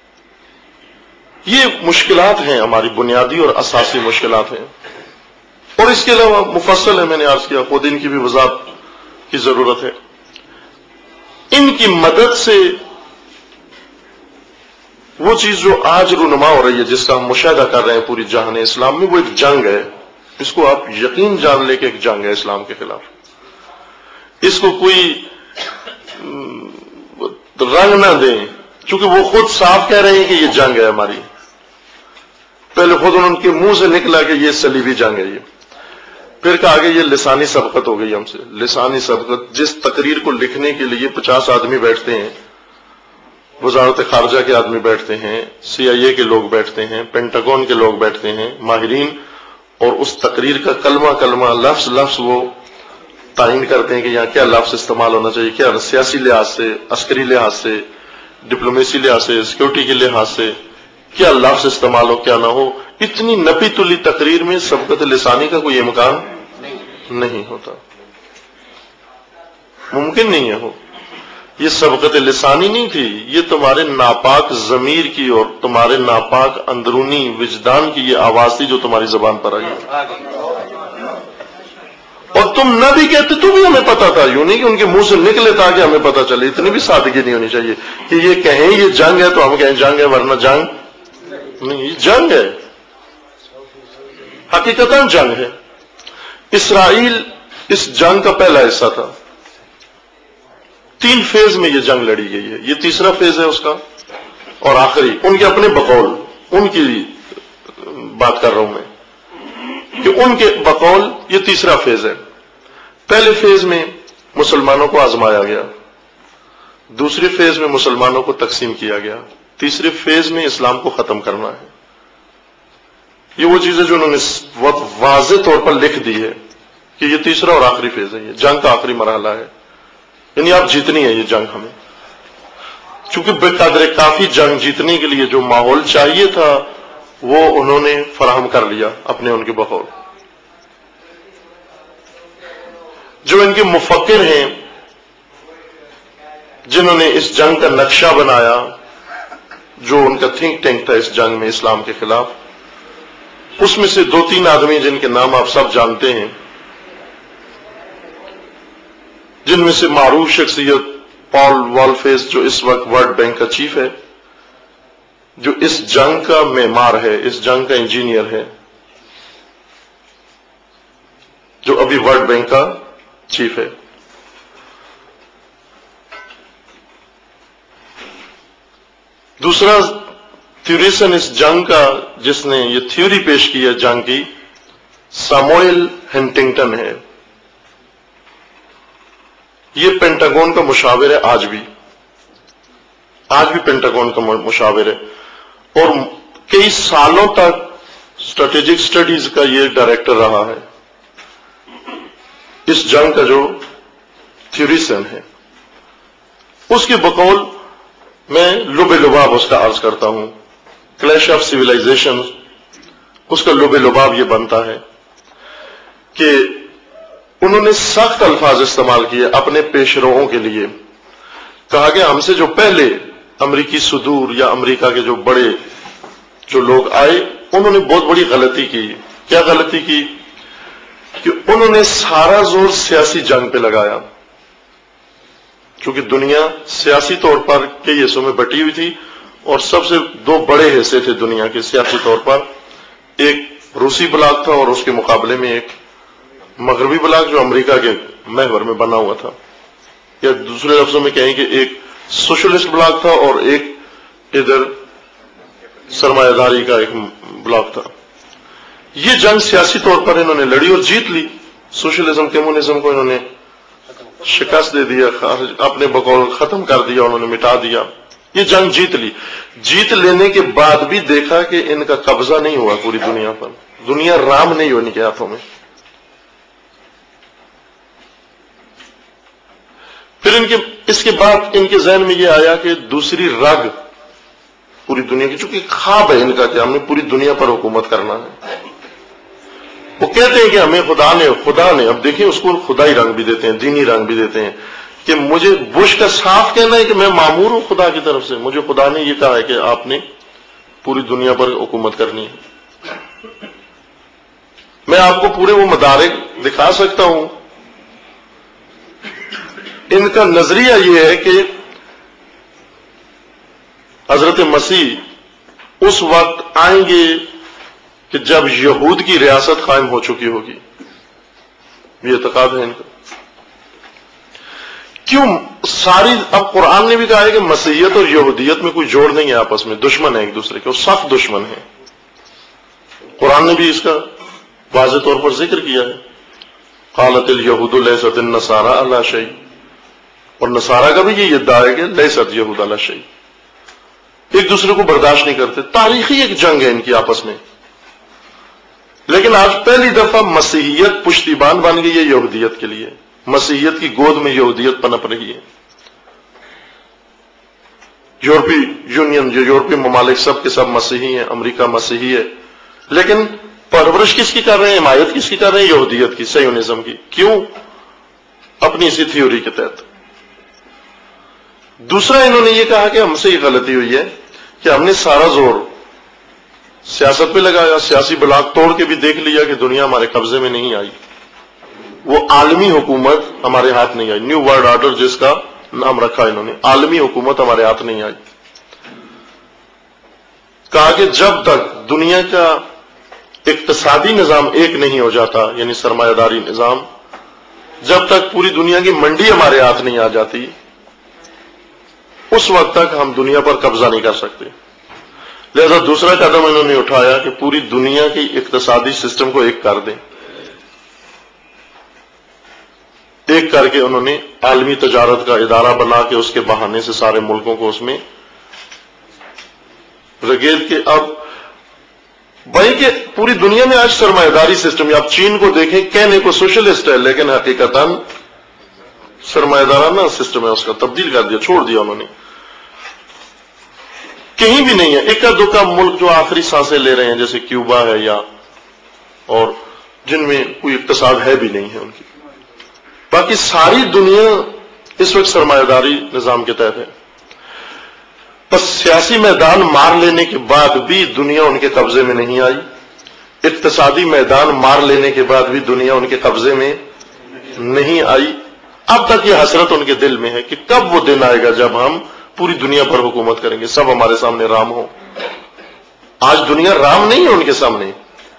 یہ مشکلات ہیں، ہماری بنیادی اور اساسی مشکلات ہیں. اور اس کے علاوہ مفصل ہے، میں نے عرض کیا، خود ان کی بھی وضاحت کی ضرورت ہے. ان کی مدد سے وہ چیز جو آج رونما ہو رہی ہے، جس کا ہم مشاہدہ کر رہے ہیں پوری جہان اسلام میں، وہ ایک جنگ ہے. اس کو آپ یقین جان لیں کہ ایک جنگ ہے اسلام کے خلاف. اس کو کوئی رنگ نہ دیں، چونکہ وہ خود صاف کہہ رہے ہیں کہ یہ جنگ ہے ہماری. پہلے خود ان کے منہ سے نکلا کہ یہ صلیبی جنگ ہے. یہ پھر کہا کہ یہ لسانی سبقت ہو گئی ہم سے. لسانی سبقت، جس تقریر کو لکھنے کے لیے پچاس آدمی بیٹھتے ہیں، وزارت خارجہ کے آدمی بیٹھتے ہیں، سی آئی اے کے لوگ بیٹھتے ہیں، پینٹاگون کے لوگ بیٹھتے ہیں، ماہرین، اور اس تقریر کا کلمہ کلمہ لفظ لفظ وہ تعین کرتے ہیں کہ یہاں کیا لفظ استعمال ہونا چاہیے، کیا سیاسی لحاظ سے، عسکری لحاظ سے، ڈپلومیسی لحاظ سے، سیکورٹی کے لحاظ سے کیا لفظ استعمال ہو کیا نہ ہو. اتنی نپی تلی تقریر میں سبقت لسانی کا کوئی امکان نہیں ہوتا، ممکن نہیں ہے ہو. یہ سبقت لسانی نہیں تھی، یہ تمہارے ناپاک ضمیر کی اور تمہارے ناپاک اندرونی وجدان کی یہ آواز تھی جو تمہاری زبان پر آئی. اور تم نہ بھی کہتے تو بھی ہمیں پتا تھا، یوں نہیں کہ ان کے منہ سے نکلے تاکہ ہمیں پتا چلے. اتنی بھی سادگی نہیں ہونی چاہیے کہ یہ کہیں یہ جنگ ہے تو ہم کہیں جنگ ہے، ورنہ جنگ نہیں. یہ جنگ ہے، حقیقتاً جنگ ہے. اسرائیل اس جنگ کا پہلا حصہ تھا. تین فیز میں یہ جنگ لڑی گئی ہے، یہ تیسرا فیز ہے اس کا، اور آخری ان کے اپنے بقول، ان کی بات کر رہا ہوں میں کہ ان کے بقول یہ تیسرا فیز ہے. پہلے فیز میں مسلمانوں کو آزمایا گیا، دوسرے فیز میں مسلمانوں کو تقسیم کیا گیا، تیسرے فیز میں اسلام کو ختم کرنا ہے. یہ وہ چیز ہے جو انہوں نے بہت واضح طور پر لکھ دی ہے کہ یہ تیسرا اور آخری فیز ہے, یہ جنگ کا آخری مرحلہ ہے, یعنی آپ جیتنی ہے یہ جنگ ہمیں. چونکہ بے قدر کافی جنگ جیتنے کے لیے جو ماحول چاہیے تھا وہ انہوں نے فراہم کر لیا اپنے ان کے بقول. جو ان کے مفکر ہیں جنہوں نے اس جنگ کا نقشہ بنایا, جو ان کا تھنک ٹینک تھا اس جنگ میں اسلام کے خلاف, اس میں سے دو تین آدمی جن کے نام آپ سب جانتے ہیں, جن میں سے معروف شخصیت پال والفیس جو اس وقت ورلڈ بینک کا چیف ہے, جو اس جنگ کا معمار ہے, اس جنگ کا انجینئر ہے, جو ابھی ورلڈ بینک کا چیف ہے. دوسرا تھیوریسن اس جنگ کا جس نے یہ تھیوری پیش کی ہے جنگ کی, ساموئل ہنٹنگٹن ہے. یہ پینٹاگون کا مشاور ہے آج بھی, آج بھی پینٹاگون کا مشاور ہے, اور کئی سالوں تک اسٹریٹجک اسٹڈیز کا یہ ڈائریکٹر رہا ہے, اس جنگ کا جو تھیوریسن ہے. اس کے بقول میں لب لباب اس کا عرض کرتا ہوں, کلیش آف سیولائزیشن, اس کا لب لباب یہ بنتا ہے کہ انہوں نے سخت الفاظ استعمال کیے اپنے پیش روؤں کے لیے. کہا کہ ہم سے جو پہلے امریکی صدور یا امریکہ کے جو بڑے جو لوگ آئے انہوں نے بہت بڑی غلطی کی. کیا غلطی کی؟ کہ انہوں نے سارا زور سیاسی جنگ پہ لگایا, کیونکہ دنیا سیاسی طور پر کئی حصوں میں بٹی ہوئی تھی, اور سب سے دو بڑے حصے تھے دنیا کے سیاسی طور پر, ایک روسی بلاک تھا اور اس کے مقابلے میں ایک مغربی بلاک جو امریکہ کے محور میں بنا ہوا تھا, یا دوسرے لفظوں میں کہیں کہ ایک سوشلسٹ بلاک تھا اور ایک ادھر سرمایہ داری کا ایک بلاک تھا. یہ جنگ سیاسی طور پر انہوں نے لڑی اور جیت لی. سوشلزم کمیونزم کو انہوں نے شکست دے دیا, اپنے بقول ختم کر دیا, انہوں نے مٹا دیا. یہ جنگ جیت لی. جیت لینے کے بعد بھی دیکھا کہ ان کا قبضہ نہیں ہوا پوری دنیا پر, دنیا رام نہیں ہوئی ان کے ہاتھوں میں. پھر ان کے اس کے بعد ان کے ذہن میں یہ آیا کہ دوسری رگ پوری دنیا کی, چونکہ خواب ہے ان کا کہ ہم نے پوری دنیا پر حکومت کرنا ہے. وہ کہتے ہیں کہ ہمیں خدا نے خدا نے اب دیکھیں اس کو خدائی رنگ بھی دیتے ہیں, دینی رنگ بھی دیتے ہیں, کہ مجھے بش کا صاف کہنا ہے کہ میں مامور ہوں خدا کی طرف سے, مجھے خدا نے یہ کہا ہے کہ آپ نے پوری دنیا پر حکومت کرنی ہے. میں آپ کو پورے وہ مدارک دکھا سکتا ہوں. ان کا نظریہ یہ ہے کہ حضرت مسیح اس وقت آئیں گے کہ جب یہود کی ریاست قائم ہو چکی ہوگی. یہ اعتقاد ہے ان کا. کیوں ساری, اب قرآن نے بھی کہا ہے کہ مسیحیت اور یہودیت میں کوئی جوڑ نہیں ہے, آپس میں دشمن ہے ایک دوسرے کے, اور سخت دشمن ہے. قرآن نے بھی اس کا واضح طور پر ذکر کیا ہے. قالت الیہود لیست النصارى علی شیء, اور نصارہ کا بھی یہ ادعا ہے کہ لیست یہود علی شیء. ایک دوسرے کو برداشت نہیں کرتے. تاریخی ایک جنگ ہے ان کی آپس میں. لیکن آج پہلی دفعہ مسیحیت پشتیبان بن گئی ہے یہودیت کے لیے. مسیحیت کی گود میں یہودیت پنپ رہی ہے. یورپی یونین جو یورپی ممالک سب کے سب مسیحی ہیں, امریکہ مسیحی ہے, لیکن پرورش کس کی کر رہے ہیں, حمایت کس کی کر رہے ہیں, یہودیت کی, سیونزم کی. کیوں؟ اپنی اسی تھیوری کے تحت. دوسرا انہوں نے یہ کہا کہ ہم سے یہ غلطی ہوئی ہے کہ ہم نے سارا زور سیاست پہ لگایا, سیاسی بلاک توڑ کے بھی دیکھ لیا کہ دنیا ہمارے قبضے میں نہیں آئی, وہ عالمی حکومت ہمارے ہاتھ نہیں آئی. نیو ورلڈ آرڈر جس کا نام رکھا انہوں نے, عالمی حکومت ہمارے ہاتھ نہیں آئی. کہا کہ جب تک دنیا کا اقتصادی نظام ایک نہیں ہو جاتا, یعنی سرمایہ داری نظام, جب تک پوری دنیا کی منڈی ہمارے ہاتھ نہیں آ جاتی, اس وقت تک ہم دنیا پر قبضہ نہیں کر سکتے. لہذا دوسرا قدم انہوں نے اٹھایا کہ پوری دنیا کی اقتصادی سسٹم کو ایک کر دیں. ایک کر کے انہوں نے عالمی تجارت کا ادارہ بنا کے اس کے بہانے سے سارے ملکوں کو اس میں ریگیل کے اب بھائی کہ پوری دنیا میں آج سرمایہ داری سسٹم، آپ چین کو دیکھیں، کہنے کو سوشلسٹ ہے لیکن حقیقتاً سرمایہ دارانہ سسٹم ہے، اس کا تبدیل کر دیا، چھوڑ دیا انہوں نے، کہیں بھی نہیں ہے۔ اکا دکا ملک جو آخری سانسیں لے رہے ہیں جیسے کیوبا ہے یا اور جن میں کوئی اقتصاد ہے بھی نہیں ہے ان کی، باقی ساری دنیا اس وقت سرمایہ داری نظام کے تحت ہے۔ بس سیاسی میدان مار لینے کے بعد بھی دنیا ان کے قبضے میں نہیں آئی، اقتصادی میدان مار لینے کے بعد بھی دنیا ان کے قبضے میں نہیں آئی۔ اب تک یہ حسرت ان کے دل میں ہے کہ کب وہ دن آئے گا جب ہم پوری دنیا پر حکومت کریں گے، سب ہمارے سامنے رام ہو۔ آج دنیا رام نہیں ہے ان کے سامنے،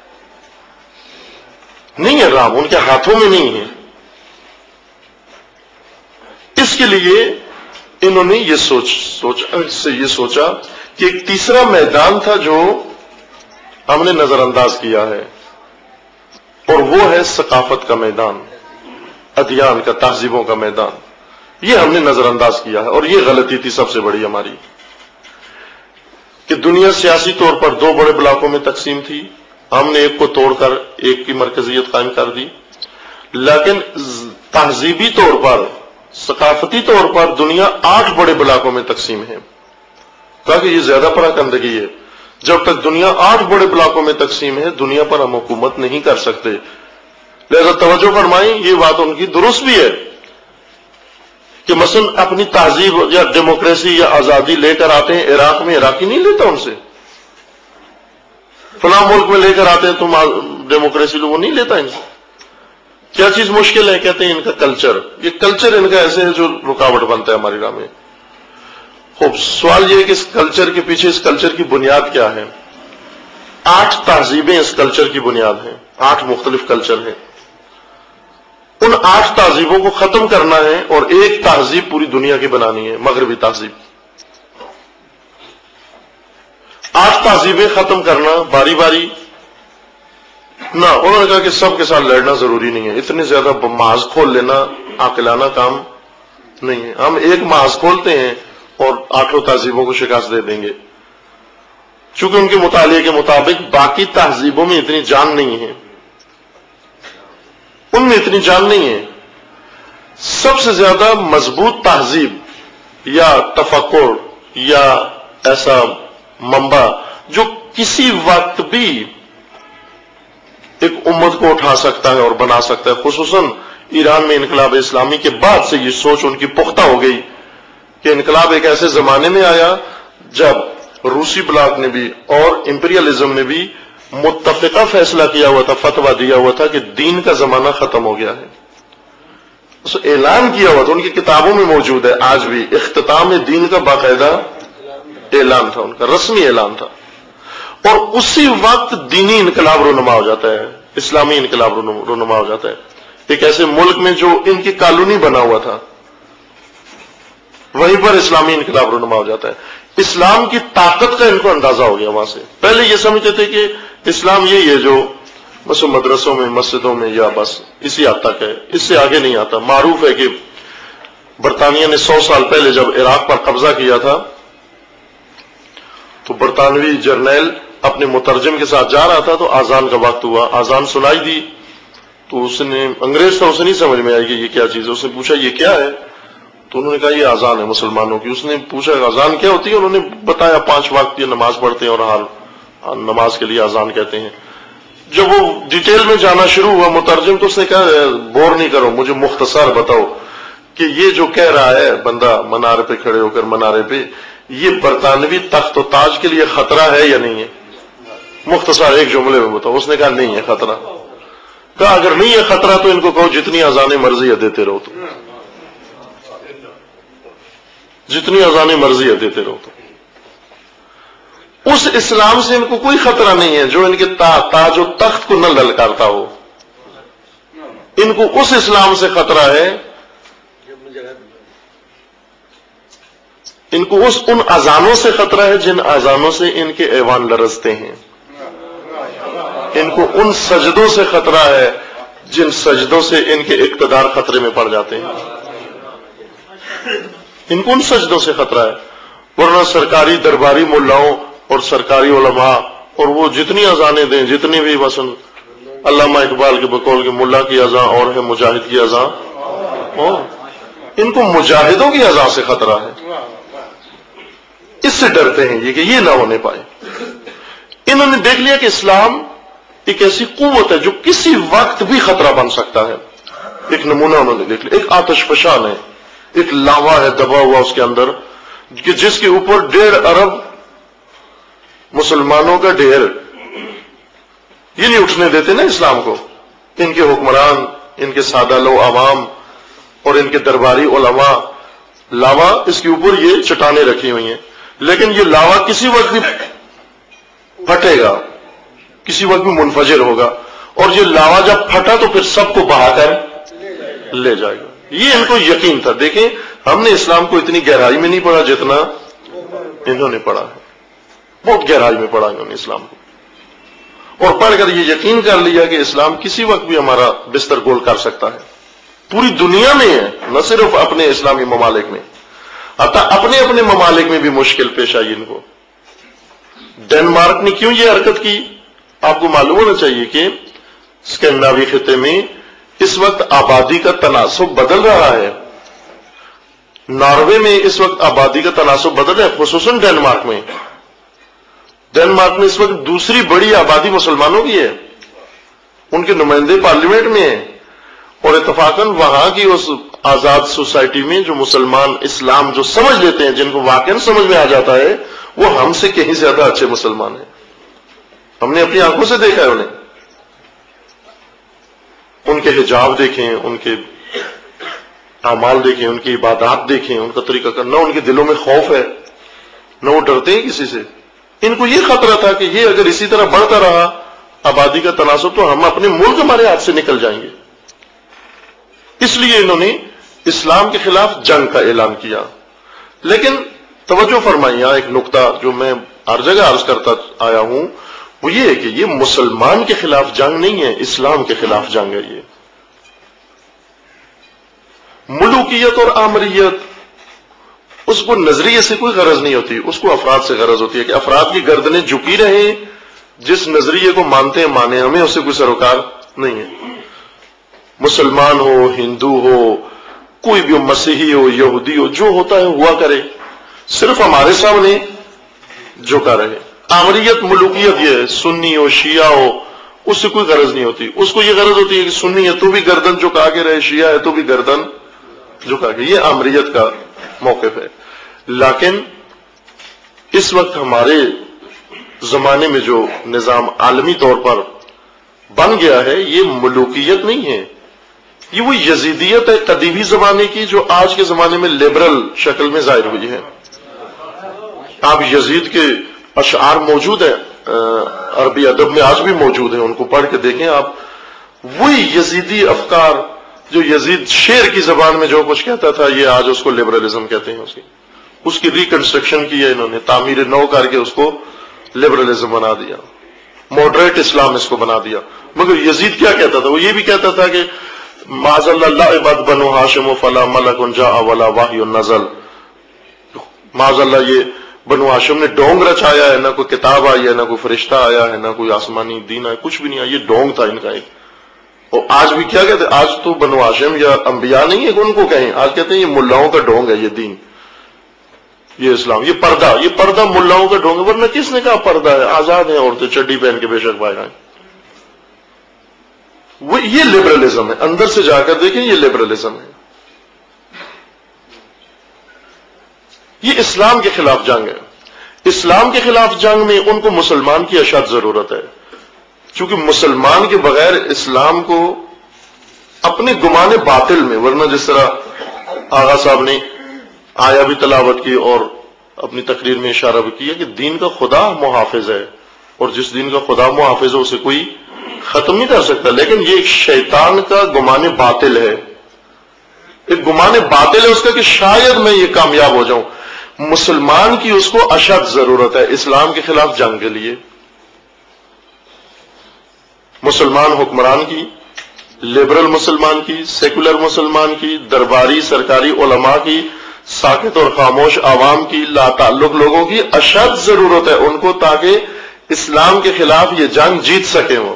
نہیں ہے رام، ان کے ہاتھوں میں نہیں ہے۔ اس کے لیے انہوں نے یہ سوچ سوچا اس سے یہ سوچا کہ ایک تیسرا میدان تھا جو ہم نے نظر انداز کیا ہے، اور وہ ہے ثقافت کا میدان، ادیان کا، تہذیبوں کا میدان۔ یہ ہم نے نظر انداز کیا ہے، اور یہ غلطی تھی سب سے بڑی ہماری، کہ دنیا سیاسی طور پر دو بڑے بلاکوں میں تقسیم تھی، ہم نے ایک کو توڑ کر ایک کی مرکزیت قائم کر دی، لیکن تہذیبی طور پر، ثقافتی طور پر دنیا آٹھ بڑے بلاکوں میں تقسیم ہے، تاکہ یہ زیادہ پراکندگی ہے۔ جب تک دنیا آٹھ بڑے بلاکوں میں تقسیم ہے دنیا پر ہم حکومت نہیں کر سکتے۔ لہذا توجہ فرمائیں، یہ بات ان کی درست بھی ہے کہ مثلا اپنی تہذیب یا ڈیموکریسی یا آزادی لے کر آتے ہیں عراق میں، عراقی نہیں لیتا ان سے، فلاں ملک میں لے کر آتے ہیں تم ڈیموکریسی، لوگ وہ نہیں لیتا ان سے۔ کیا چیز مشکل ہے؟ کہتے ہیں ان کا کلچر، یہ کلچر ان کا ایسے ہے جو رکاوٹ بنتا ہے ہماری راہ میں۔ خوب سوال یہ ہے کہ اس کلچر کے پیچھے، اس کلچر کی بنیاد کیا ہے؟ آٹھ تہذیبیں اس کلچر کی بنیاد ہیں، آٹھ مختلف کلچر ہیں، ان آٹھ تہذیبوں کو ختم کرنا ہے اور ایک تہذیب پوری دنیا کی بنانی ہے، مغربی تہذیب۔ آٹھ تہذیبیں ختم کرنا باری باری نہ، انہوں نے کہا کہ سب کے ساتھ لڑنا ضروری نہیں ہے، اتنے زیادہ محاذ کھول لینا عاقلانہ کام نہیں ہے، ہم ایک محاذ کھولتے ہیں اور آٹھوں تہذیبوں کو شکست دے دیں گے، چونکہ ان کے مطالعے کے مطابق باقی تہذیبوں میں اتنی جان نہیں ہے، ان میں اتنی جان نہیں ہے۔ سب سے زیادہ مضبوط تہذیب یا تفکر یا ایسا منبع جو کسی وقت بھی ایک امت کو اٹھا سکتا ہے اور بنا سکتا ہے، خصوصاً ایران میں انقلاب اسلامی کے بعد سے یہ سوچ ان کی پختہ ہو گئی کہ انقلاب ایک ایسے زمانے میں آیا جب روسی بلاک نے بھی اور امپیریلزم نے بھی متفقہ فیصلہ کیا ہوا تھا، فتویٰ دیا ہوا تھا کہ دین کا زمانہ ختم ہو گیا ہے، اس اعلان کیا ہوا تھا، ان کی کتابوں میں موجود ہے آج بھی، اختتام دین کا باقاعدہ اعلان تھا، ان کا رسمی اعلان تھا، اور اسی وقت دینی انقلاب رونما ہو جاتا ہے، اسلامی انقلاب رونما ہو جاتا ہے، ایک ایسے ملک میں جو ان کی کالونی بنا ہوا تھا وہیں پر اسلامی انقلاب رونما ہو جاتا ہے۔ اسلام کی طاقت کا ان کو اندازہ ہو گیا وہاں سے۔ پہلے یہ سمجھتے تھے کہ اسلام یہی ہے جو بس مدرسوں میں، مسجدوں میں، یا بس اسی حد تک ہے، اس سے آگے نہیں آتا۔ معروف ہے کہ برطانیہ نے سو سال پہلے جب عراق پر قبضہ کیا تھا تو برطانوی جرنیل اپنے مترجم کے ساتھ جا رہا تھا تو آذان کا وقت ہوا، آذان سنائی دی تو اس نے، انگریز تھا، اسے نہیں سمجھ میں آئی کہ یہ کیا چیز ہے، اس نے پوچھا یہ کیا ہے، تو انہوں نے کہا یہ آذان ہے مسلمانوں کی۔ اس نے پوچھا آذان کیا ہوتی ہے، انہوں نے بتایا پانچ وقت یہ نماز پڑھتے ہیں اور حال نماز کے لیے آذان کہتے ہیں۔ جب وہ ڈیٹیل میں جانا شروع ہوا مترجم تو اس نے کہا بور نہیں کرو، مجھے مختصر بتاؤ کہ یہ جو کہہ رہا ہے بندہ منارے پہ کھڑے ہو کر، منارے پہ، یہ برطانوی تخت و تاج کے لیے خطرہ ہے یا نہیں ہے، مختصر ایک جملے میں بتاؤ۔ اس نے کہا نہیں ہے خطرہ۔ کہا اگر نہیں ہے خطرہ تو ان کو کہو جتنی اذانیں مرضی ہے دیتے رہو، تو جتنی اذانیں مرضی ہے دیتے رہو۔ تو اس اسلام سے ان کو کوئی خطرہ نہیں ہے جو ان کے تاج و تخت کو نہ للکارتا ہو، ان کو اس اسلام سے خطرہ ہے، ان کو اس ان اذانوں سے خطرہ ہے جن اذانوں سے ان کے ایوان لرزتے ہیں، ان کو ان سجدوں سے خطرہ ہے جن سجدوں سے ان کے اقتدار خطرے میں پڑ جاتے ہیں، ان کو ان سجدوں سے خطرہ ہے۔ ورنہ سرکاری درباری ملاؤں اور سرکاری علماء اور وہ جتنی اذانیں دیں، جتنی بھی مثلا علامہ اقبال کے بقول کے ملا کی اذان اور ہے مجاہد کی اذان، اور ان کو مجاہدوں کی اذان سے خطرہ ہے، اس سے ڈرتے ہیں یہ کہ یہ نہ ہونے پائے۔ انہوں نے دیکھ لیا کہ اسلام ایک ایسی قوت ہے جو کسی وقت بھی خطرہ بن سکتا ہے۔ ایک نمونہ انہوں نے دیکھ لیا، ایک آتش فشان ہے، ایک لاوا ہے دبا ہوا اس کے اندر، کہ جس کے اوپر ڈیڑھ ارب مسلمانوں کا ڈھیر، یہ نہیں اٹھنے دیتے نا اسلام کو، ان کے حکمران، ان کے سادہ لو عوام اور ان کے درباری علماء، لاوا اس کے اوپر یہ چٹانیں رکھی ہوئی ہیں، لیکن یہ لاوا کسی وقت بھی پھٹے گا، کسی وقت بھی منفجر ہوگا، اور یہ لاوا جب پھٹا تو پھر سب کو بہا کر لے جائے گا۔ یہ ان کو یقین تھا۔ دیکھیں ہم نے اسلام کو اتنی گہرائی میں نہیں پڑھا جتنا انہوں نے پڑھا ہے، بہت گہرائی میں پڑھا انہوں نے اسلام کو، اور پڑھ کر یہ یقین کر لیا کہ اسلام کسی وقت بھی ہمارا بستر گول کر سکتا ہے، پوری دنیا میں ہے، نہ صرف اپنے اسلامی ممالک میں، حتیٰ اپنے اپنے ممالک میں بھی مشکل پیش آئی ان کو۔ ڈنمارک نے کیوں یہ حرکت کی؟ آپ کو معلوم ہونا چاہیے کہ اسکینڈیناوی خطے میں اس وقت آبادی کا تناسب بدل رہا ہے، ناروے میں اس وقت آبادی کا تناسب بدل رہا ہے، خصوصاً ڈنمارک میں۔ ڈنمارک میں اس وقت دوسری بڑی آبادی مسلمانوں کی ہے، ان کے نمائندے پارلیمنٹ میں ہیں، اور اتفاقاً وہاں کی اس آزاد سوسائٹی میں جو مسلمان اسلام جو سمجھ لیتے ہیں، جن کو واقعاً سمجھ میں آ جاتا ہے، وہ ہم سے کہیں زیادہ اچھے مسلمان ہیں۔ ہم نے اپنی آنکھوں سے دیکھا ہے انہیں، ان کے حجاب دیکھیں، ان کے اعمال دیکھیں، ان کی عبادات دیکھیں، ان کا طریقہ کرنا، ان کے دلوں میں خوف ہے، نہ وہ ڈرتے ہیں کسی سے۔ ان کو یہ خطرہ تھا کہ یہ اگر اسی طرح بڑھتا رہا آبادی کا تناسب تو ہم اپنے ملک ہمارے ہاتھ سے نکل جائیں گے، اس لیے انہوں نے اسلام کے خلاف جنگ کا اعلان کیا۔ لیکن توجہ فرمائیے، ایک نقطہ جو میں ہر جگہ عرض کرتا آیا ہوں وہ یہ ہے کہ یہ مسلمان کے خلاف جنگ نہیں ہے، اسلام کے خلاف جنگ ہے۔ یہ ملوکیت اور آمریت، اس کو نظریے سے کوئی غرض نہیں ہوتی، اس کو افراد سے غرض ہوتی ہے کہ افراد کی گردنیں جھکی رہیں، جس نظریے کو مانتے ہیں مانے، ہمیں اس سے کوئی سروکار نہیں ہے۔ مسلمان ہو، ہندو ہو، کوئی بھی مسیحی ہو، یہودی ہو، جو ہوتا ہے ہوا کرے، صرف ہمارے سامنے جھکا رہے۔ آمریت ملوکیت یہ ہے، سنی ہو شیعہ ہو، اس سے کوئی غرض نہیں ہوتی، اس کو یہ غرض ہوتی ہے کہ سنی ہے تو بھی گردن جھکا کے رہے، شیعہ ہے تو بھی گردن جھکا کے، یہ آمریت کا موقف ہے۔ لیکن اس وقت ہمارے زمانے میں جو نظام عالمی طور پر بن گیا ہے یہ ملوکیت نہیں ہے، یہ وہ یزیدیت ہے قدیمی زمانے کی جو آج کے زمانے میں لبرل شکل میں ظاہر ہوئی ہے۔ آپ یزید کے اشعار موجود ہیں، عربی ادب میں آج بھی موجود ہیں، ان کو پڑھ کے دیکھیں آپ، وہی یزیدی افکار جو یزید شعر کی زبان میں جو کچھ کہتا تھا، یہ آج اس کو لبرلزم کہتے ہیں۔ اس کی اس کی ریکنسٹرکشن کی ہے انہوں نے، تعمیر نو کر کے اس کو لبرلزم بنا دیا، ماڈریٹ اسلام اس کو بنا دیا۔ مگر یزید کیا کہتا تھا؟ وہ یہ بھی کہتا تھا کہ معاذ اللہ لعبت بنو ہاشم فلا ملک جاء ولا وحی نزل، معاذ اللہ یہ بنو ہاشم نے ڈونگ رچایا ہے، نہ کوئی کتاب آئی ہے، نہ کوئی فرشتہ آیا ہے، نہ کوئی آسمانی دین آیا، کچھ بھی نہیں آیا، یہ ڈونگ تھا ان کا ایک۔ اور آج بھی کیا کہتے ہیں؟ آج تو بنو ہاشم یا انبیاء نہیں ہے کہ ان کو کہیں، آج کہتے ہیں یہ ملاؤں کا ڈونگ ہے، یہ دین، یہ اسلام، یہ پردہ، یہ پردہ ملاؤں کا ڈونگ ہے۔ ورنہ کس نے کہا پردہ ہے؟ آزاد ہیں عورتیں چڈی پہن کے بے شک باہر آئیں، وہ یہ لبرلزم ہے۔ اندر سے جا کر دیکھیں یہ لبرلزم ہے، یہ اسلام کے خلاف جنگ ہے۔ اسلام کے خلاف جنگ میں ان کو مسلمان کی اشد ضرورت ہے، چونکہ مسلمان کے بغیر اسلام کو اپنے گمان باطل میں، ورنہ جس طرح آغا صاحب نے آیا بھی تلاوت کی اور اپنی تقریر میں اشارہ بھی کیا کہ دین کا خدا محافظ ہے، اور جس دین کا خدا محافظ ہے اسے کوئی ختم نہیں کر سکتا، لیکن یہ ایک شیطان کا گمان باطل ہے، ایک گمان باطل ہے اس کا کہ شاید میں یہ کامیاب ہو جاؤں۔ مسلمان کی اس کو اشد ضرورت ہے اسلام کے خلاف جنگ کے لیے، مسلمان حکمران کی، لبرل مسلمان کی، سیکولر مسلمان کی، درباری سرکاری علماء کی، ساکت اور خاموش عوام کی، لا تعلق لوگوں کی اشد ضرورت ہے ان کو، تاکہ اسلام کے خلاف یہ جنگ جیت سکیں. وہ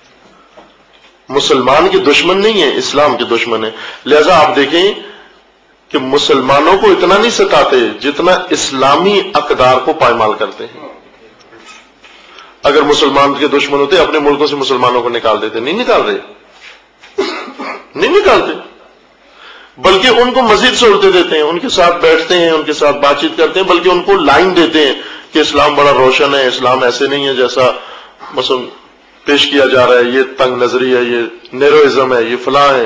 مسلمان کے دشمن نہیں ہیں، اسلام کے دشمن ہیں. لہذا آپ دیکھیں کہ مسلمانوں کو اتنا نہیں ستاتے جتنا اسلامی اقدار کو پائمال کرتے ہیں. اگر مسلمان کے دشمن ہوتے اپنے ملکوں سے مسلمانوں کو نکال دیتے. نہیں نکال رہے، نہیں نکالتے، بلکہ ان کو مزید سہولتیں دیتے ہیں، ان کے ساتھ بیٹھتے ہیں، ان کے ساتھ بات چیت کرتے ہیں، بلکہ ان کو لائن دیتے ہیں کہ اسلام بڑا روشن ہے، اسلام ایسے نہیں ہے جیسا مثلا پیش کیا جا رہا ہے، یہ تنگ نظری ہے، یہ نیروازم ہے، یہ فلاں ہے.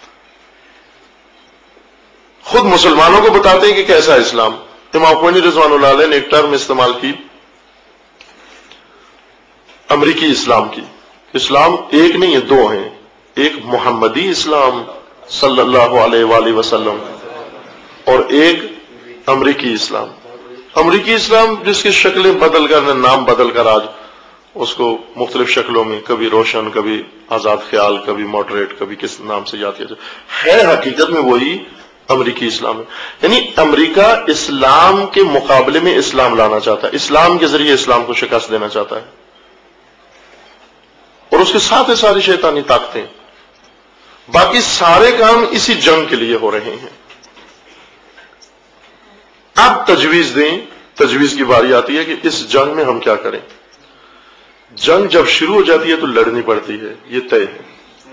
خود مسلمانوں کو بتاتے ہیں کہ کیسا ہے اسلام. امام خمینی رضوان اللہ علیہ نے ایک ٹرم استعمال کی امریکی اسلام کی. اسلام ایک نہیں ہے، دو ہیں. ایک محمدی اسلام صلی اللہ علیہ وآلہ وسلم اور ایک امریکی اسلام. امریکی اسلام جس کی شکلیں بدل کر، نام بدل کر آج اس کو مختلف شکلوں میں، کبھی روشن، کبھی آزاد خیال، کبھی ماڈریٹ، کبھی کس نام سے یاد کیا جائے، ہے حقیقت میں وہی امریکی اسلام ہے. یعنی امریکہ اسلام کے مقابلے میں اسلام لانا چاہتا ہے، اسلام کے ذریعے اسلام کو شکست دینا چاہتا ہے، اور اس کے ساتھ ہے ساری شیطانی طاقتیں. باقی سارے کام اسی جنگ کے لیے ہو رہے ہیں. اب تجویز دیں، تجویز کی باری آتی ہے کہ اس جنگ میں ہم کیا کریں. جنگ جب شروع ہو جاتی ہے تو لڑنی پڑتی ہے، یہ طے ہے.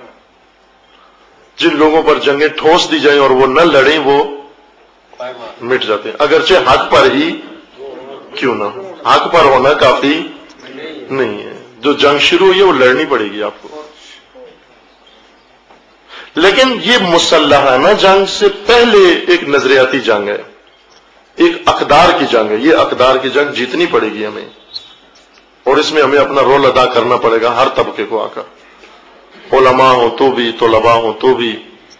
جن لوگوں پر جنگیں ٹھوس دی جائیں اور وہ نہ لڑیں وہ مٹ جاتے ہیں، اگرچہ حق پر ہی کیوں نہ ہو. حق پر ہونا کافی نہیں ہے. جو جنگ شروع ہوئی ہے وہ لڑنی پڑے گی آپ کو. لیکن یہ مسلحانہ جنگ سے پہلے ایک نظریاتی جنگ ہے، ایک اقدار کی جنگ ہے. یہ اقدار کی جنگ جیتنی پڑے گی ہمیں، اور اس میں ہمیں اپنا رول ادا کرنا پڑے گا ہر طبقے کو آ کر. علماء ہوں تو بھی، طلباء ہوں تو بھی.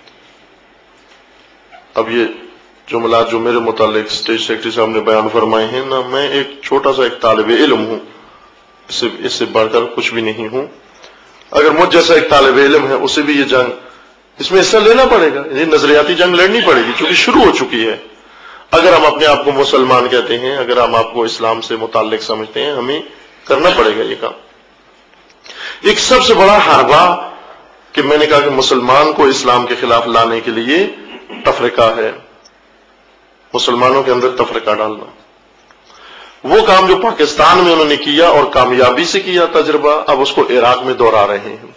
اب یہ جملات جو میرے متعلق اسٹیج سیکرٹری صاحب نے بیان فرمائے ہیں نا، میں ایک چھوٹا سا ایک طالب علم ہوں، اس سے اس سے بڑھ کر کچھ بھی نہیں ہوں. اگر مجھ جیسا ایک طالب علم ہے اسے بھی یہ جنگ، اس میں حصہ لینا پڑے گا. یہ نظریاتی جنگ لڑنی پڑے گی چونکہ شروع ہو چکی ہے. اگر ہم اپنے آپ کو مسلمان کہتے ہیں، اگر ہم آپ کو اسلام سے متعلق سمجھتے ہیں، ہمیں کرنا پڑے گا یہ کام. ایک سب سے بڑا حربہ کہ میں نے کہا کہ مسلمان کو اسلام کے خلاف لانے کے لیے تفرقہ ہے، مسلمانوں کے اندر تفرقہ ڈالنا. وہ کام جو پاکستان میں انہوں نے کیا اور کامیابی سے کیا تجربہ، اب اس کو عراق میں دوہرا رہے ہیں.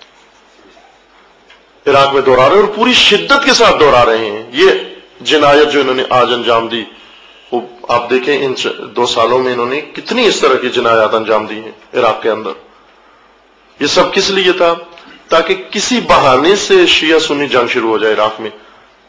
عراق میں دوہرا رہے ہیں اور پوری شدت کے ساتھ دوہرا رہے ہیں. یہ جنایت جو انہوں نے آج انجام دی، وہ آپ دیکھیں ان دو سالوں میں انہوں نے کتنی اس طرح کی جنایات انجام دی ہیں عراق کے اندر. یہ سب کس لیے تھا؟ تاکہ کسی بہانے سے شیعہ سنی جنگ شروع ہو جائے عراق میں.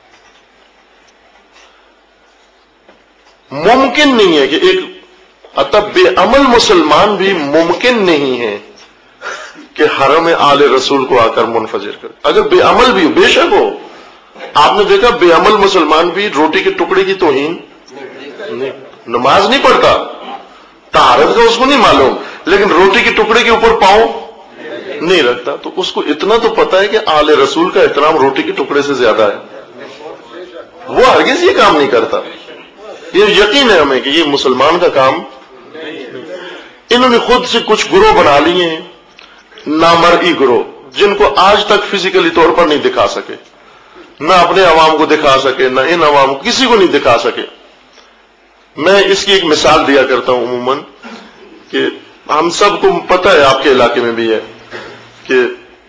ممکن نہیں ہے کہ ایک اتب بے عمل مسلمان بھی ممکن نہیں ہے کہ حرم آل رسول کو آ کر منفجر کر. اگر بے عمل بھی ہو، بے شک ہو. آپ نے دیکھا بے عمل مسلمان بھی روٹی کے ٹکڑے کی توہین نہیں، نماز نہیں پڑھتا، طہارت کا اس کو نہیں معلوم، لیکن روٹی کے ٹکڑے کے اوپر پاؤں نہیں رکھتا. تو اس کو اتنا تو پتا ہے کہ آل رسول کا احترام روٹی کے ٹکڑے سے زیادہ ہے. وہ ہرگز یہ کام نہیں کرتا. یہ یقین ہے ہمیں کہ یہ مسلمان کا کام. انہوں نے خود سے کچھ گروہ بنا لیے ہیں، نامرئی گروہ، جن کو آج تک فزیکلی طور پر نہیں دکھا سکے، نہ اپنے عوام کو دکھا سکے، نہ ان عوام کو، کسی کو نہیں دکھا سکے. میں اس کی ایک مثال دیا کرتا ہوں عموماً کہ ہم سب کو پتہ ہے، آپ کے علاقے میں بھی ہے، کہ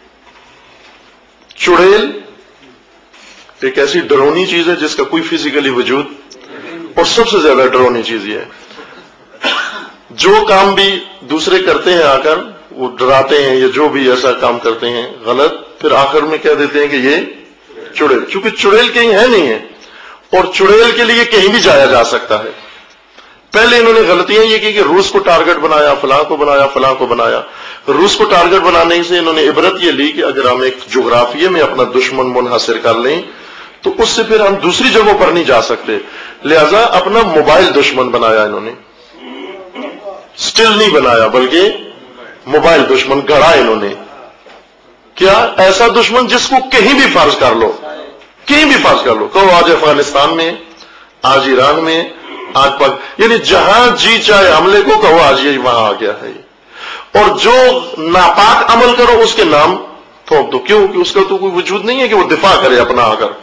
چڑیل ایک ایسی ڈرونی چیز ہے جس کا کوئی فزیکلی وجود، اور سب سے زیادہ ڈرونی چیز یہ ہے جو کام بھی دوسرے کرتے ہیں آ کر وہ ڈراتے ہیں، یا جو بھی ایسا کام کرتے ہیں غلط، پھر آخر میں کہہ دیتے ہیں کہ یہ چڑیل، چونکہ چڑیل کہیں ہے نہیں ہے اور چڑیل کے لیے کہیں بھی جایا جا سکتا ہے. پہلے انہوں نے غلطیاں یہ کی کہ روس کو ٹارگٹ بنایا، فلاں کو بنایا، فلاں کو بنایا. روس کو ٹارگٹ بنانے سے انہوں نے عبرت یہ لی کہ اگر ہم ایک جغرافیے میں اپنا دشمن منحصر کر لیں تو اس سے پھر ہم دوسری جگہوں پر نہیں جا سکتے. لہذا اپنا موبائل دشمن بنایا انہوں نے، سٹل نہیں بنایا بلکہ موبائل دشمن گڑھا انہوں نے. کیا؟ ایسا دشمن جس کو کہیں بھی فرض کر لو، کہیں بھی فرض کر لو. کہو آج افغانستان میں آج ایران میں، آج پاک، یعنی جہاں جی چاہے حملے کو کہو آج یہ وہاں آ گیا ہے. اور جو ناپاک عمل کرو اس کے نام تھوپ دو. کیوں؟ کہ اس کا تو کوئی وجود نہیں ہے کہ وہ دفاع کرے اپنا آ کر،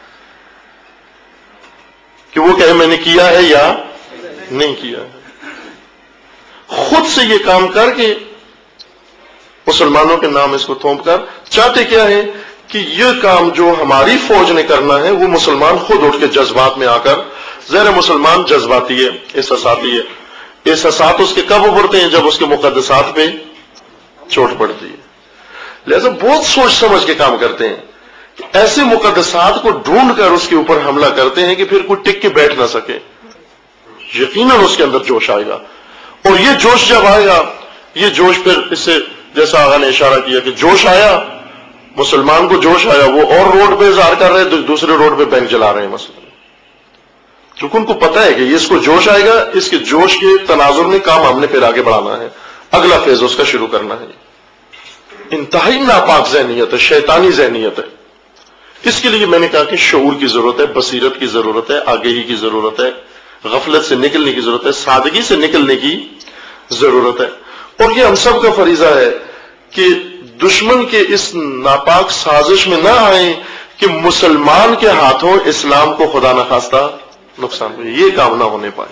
کہ وہ کہے میں نے کیا ہے یا نہیں کیا ہے. خود سے یہ کام کر کے مسلمانوں کے نام اس کو تھوپ کر چاہتے کیا ہے کہ یہ کام جو ہماری فوج نے کرنا ہے وہ مسلمان خود اٹھ کے جذبات میں آ کر، ظاہر مسلمان جذباتی ہے، احساساتی ہے، احساسات اس کے کب ابھرتے ہیں؟ جب اس کے مقدسات پہ چوٹ پڑتی ہے. لہذا بہت سوچ سمجھ کے کام کرتے ہیں. ایسے مقدسات کو ڈھونڈ کر اس کے اوپر حملہ کرتے ہیں کہ پھر کوئی ٹک کے بیٹھ نہ سکے. یقیناً اس کے اندر جوش آئے گا، اور یہ جوش جب آئے گا، یہ جوش پھر اس سے جیسا آغا نے اشارہ کیا کہ جوش آیا، مسلمان کو جوش آیا، وہ اور روڈ پہ اظہار کر رہے، دوسرے روڈ پہ بینک چلا رہے ہیں مثلا، کیونکہ ان کو پتہ ہے کہ یہ اس کو جوش آئے گا، اس کے جوش کے تناظر میں کام ہم نے پھر آگے بڑھانا ہے، اگلا فیز اس کا شروع کرنا ہے. انتہائی ناپاک ذہنیت ہے، شیطانی ذہنیت ہے. اس کے لیے میں نے کہا کہ شعور کی ضرورت ہے، بصیرت کی ضرورت ہے، آگہی کی ضرورت ہے، غفلت سے نکلنے کی ضرورت ہے، سادگی سے نکلنے کی ضرورت ہے. اور یہ ہم سب کا فریضہ ہے کہ دشمن کے اس ناپاک سازش میں نہ آئیں کہ مسلمان کے ہاتھوں اسلام کو خدا نخواستہ نقصان ہوئے. یہ کام نہ ہونے پائے.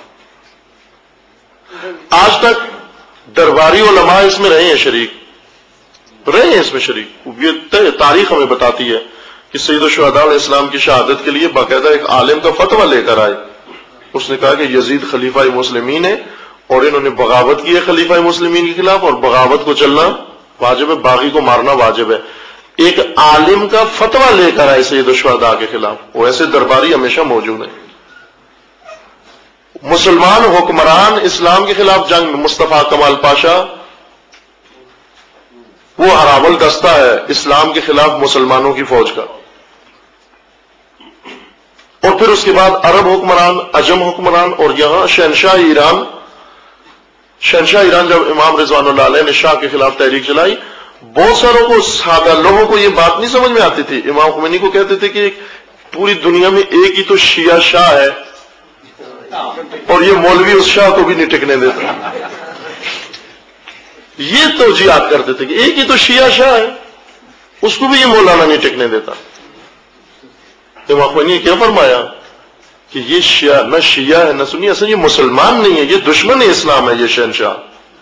آج تک درباری علماء اس میں رہے ہیں شریک، رہے ہیں اس میں شریک. یہ تاریخ ہمیں بتاتی ہے کہ سید الشہداء علیہ السلام کی شہادت کے لیے باقاعدہ ایک عالم کا فتویٰ لے کر آئے. اس نے کہا کہ یزید خلیفہ مسلمین ہے اور انہوں نے بغاوت کی ہے خلیفہ مسلمین کے خلاف، اور بغاوت کو چلنا واجب ہے، باغی کو مارنا واجب ہے. ایک عالم کا فتویٰ لے کر آئے سید الشہداء کے خلاف. وہ ایسے درباری ہمیشہ موجود ہیں. مسلمان حکمران اسلام کے خلاف جنگ میں مصطفیٰ کمال پاشا، وہ ہراول دستہ ہے اسلام کے خلاف مسلمانوں کی فوج کا. اور پھر اس کے بعد عرب حکمران، عجم حکمران، اور یہاں شہنشاہ ایران. شہنشاہ ایران جب امام رضوان اللہ علیہ نے شاہ کے خلاف تحریک چلائی، بہت ساروں کو، سادہ لوگوں کو یہ بات نہیں سمجھ میں آتی تھی. امام خمینی کو کہتے تھے کہ پوری دنیا میں ایک ہی تو شیعہ شاہ ہے، اور یہ مولوی اس شاہ کو بھی نہیں ٹکنے دیتا. یہ توجیہات کرتے تھے کہ ایک ہی تو شیعہ شاہ ہے، اس کو بھی یہ مولانا نہیں ٹکنے دیتا. امام خمینی نے کیا فرمایا کہ یہ شیعہ نہ شیعہ ہے نہ سنی، اصل یہ مسلمان نہیں ہے، یہ دشمن اسلام ہے. یہ شہنشاہ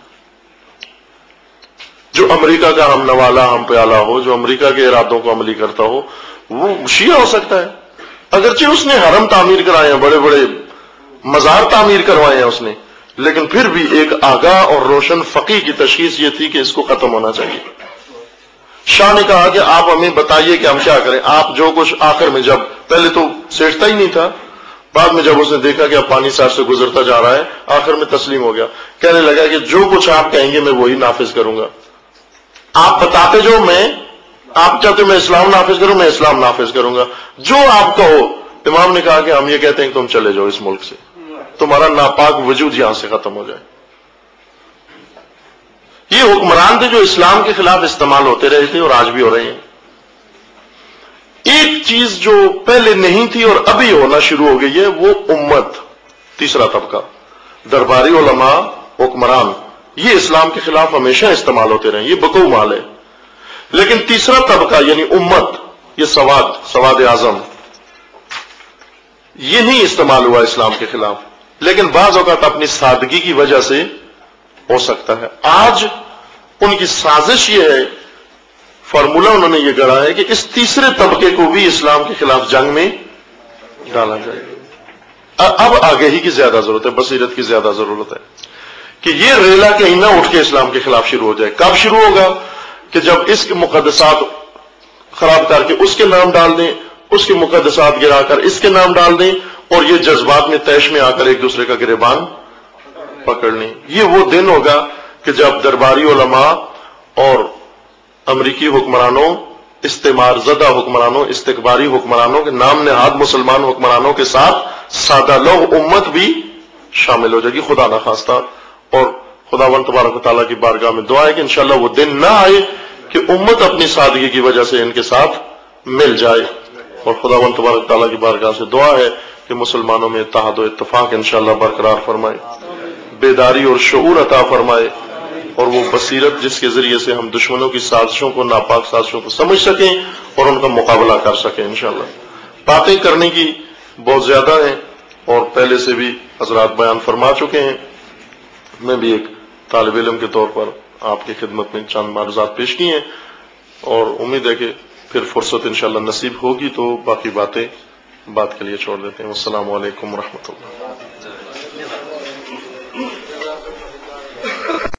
جو امریکہ کا ہم نوالا ہم پیالہ ہو، جو امریکہ کے ارادوں کو عملی کرتا ہو، وہ شیعہ ہو سکتا ہے. اگرچہ اس نے حرم تعمیر کرائے ہیں، بڑے بڑے مزار تعمیر کروائے ہیں اس نے، لیکن پھر بھی ایک آگاہ اور روشن فقیہ کی تشخیص یہ تھی کہ اس کو ختم ہونا چاہیے. شاہ نے کہا کہ آپ ہمیں بتائیے کہ ہم کیا کریں. آپ جو کچھ، آخر میں جب پہلے تو سیٹھتا ہی نہیں تھا، بعد میں جب اس نے دیکھا کہ اب پانی ساتھ سے گزرتا جا رہا ہے، آخر میں تسلیم ہو گیا. کہنے لگا کہ جو کچھ آپ کہیں گے میں وہی نافذ کروں گا. آپ بتاتے جو، میں، آپ چاہتے میں اسلام نافذ کروں، میں اسلام نافذ کروں گا، جو آپ کہو. امام نے کہا کہ ہم یہ کہتے ہیں کہ تم چلے جاؤ اس ملک سے، تمہارا ناپاک وجود یہاں سے ختم ہو جائے. یہ حکمران تھے جو اسلام کے خلاف استعمال ہوتے رہے تھے اور آج بھی ہو رہے ہیں. ایک چیز جو پہلے نہیں تھی اور ابھی ہونا شروع ہو گئی ہے، وہ امت، تیسرا طبقہ، درباری علماء، حکمران، یہ اسلام کے خلاف ہمیشہ استعمال ہوتے رہے، یہ بقو مال ہے. لیکن تیسرا طبقہ یعنی امت، یہ سواد، سواد اعظم، یہ نہیں استعمال ہوا اسلام کے خلاف، لیکن بعض اوقات اپنی سادگی کی وجہ سے ہو سکتا ہے. آج ان کی سازش یہ ہے، فارمولہ انہوں نے یہ گڑھا ہے کہ اس تیسرے طبقے کو بھی اسلام کے خلاف جنگ میں ڈالا جائے. اب آگہی کی زیادہ ضرورت ہے، بصیرت کی زیادہ ضرورت ہے کہ یہ ریلا کہیں نہ اٹھ کے اسلام کے خلاف شروع ہو جائے. کب شروع ہوگا؟ کہ جب اس کے مقدسات خراب کر کے اس کے نام ڈال دیں، اس کے مقدسات گرا کر اس کے نام ڈال دیں، اور یہ جذبات میں طیش میں آ کر ایک دوسرے کا گریبان پکڑ لیں. یہ وہ دن ہوگا کہ جب درباری علماء اور امریکی حکمرانوں، استعمار زدہ حکمرانوں، استکباری حکمرانوں کے نام نہاد مسلمان حکمرانوں کے ساتھ سادہ لوگ امت بھی شامل ہو جائے گی، خدا نخواستہ. اور خداوند تبارک و تعالیٰ کی بارگاہ میں دعا ہے کہ انشاءاللہ وہ دن نہ آئے کہ امت اپنی سادگی کی وجہ سے ان کے ساتھ مل جائے. اور خداوند تبارک و تعالیٰ کی بارگاہ سے دعا ہے کہ کہ مسلمانوں میں اتحاد و اتفاق انشاءاللہ برقرار فرمائے، بیداری اور شعور عطا فرمائے، اور وہ بصیرت جس کے ذریعے سے ہم دشمنوں کی سازشوں کو، ناپاک سازشوں کو سمجھ سکیں اور ان کا مقابلہ کر سکیں انشاءاللہ۔ باتیں کرنے کی بہت زیادہ ہیں اور پہلے سے بھی حضرات بیان فرما چکے ہیں، میں بھی ایک طالب علم کے طور پر آپ کی خدمت میں چند معروضات پیش کی ہیں، اور امید ہے کہ پھر فرصت انشاءاللہ نصیب ہوگی تو باقی باتیں بات کے لیے چھوڑ دیتے ہیں۔ السلام علیکم ورحمۃ اللہ۔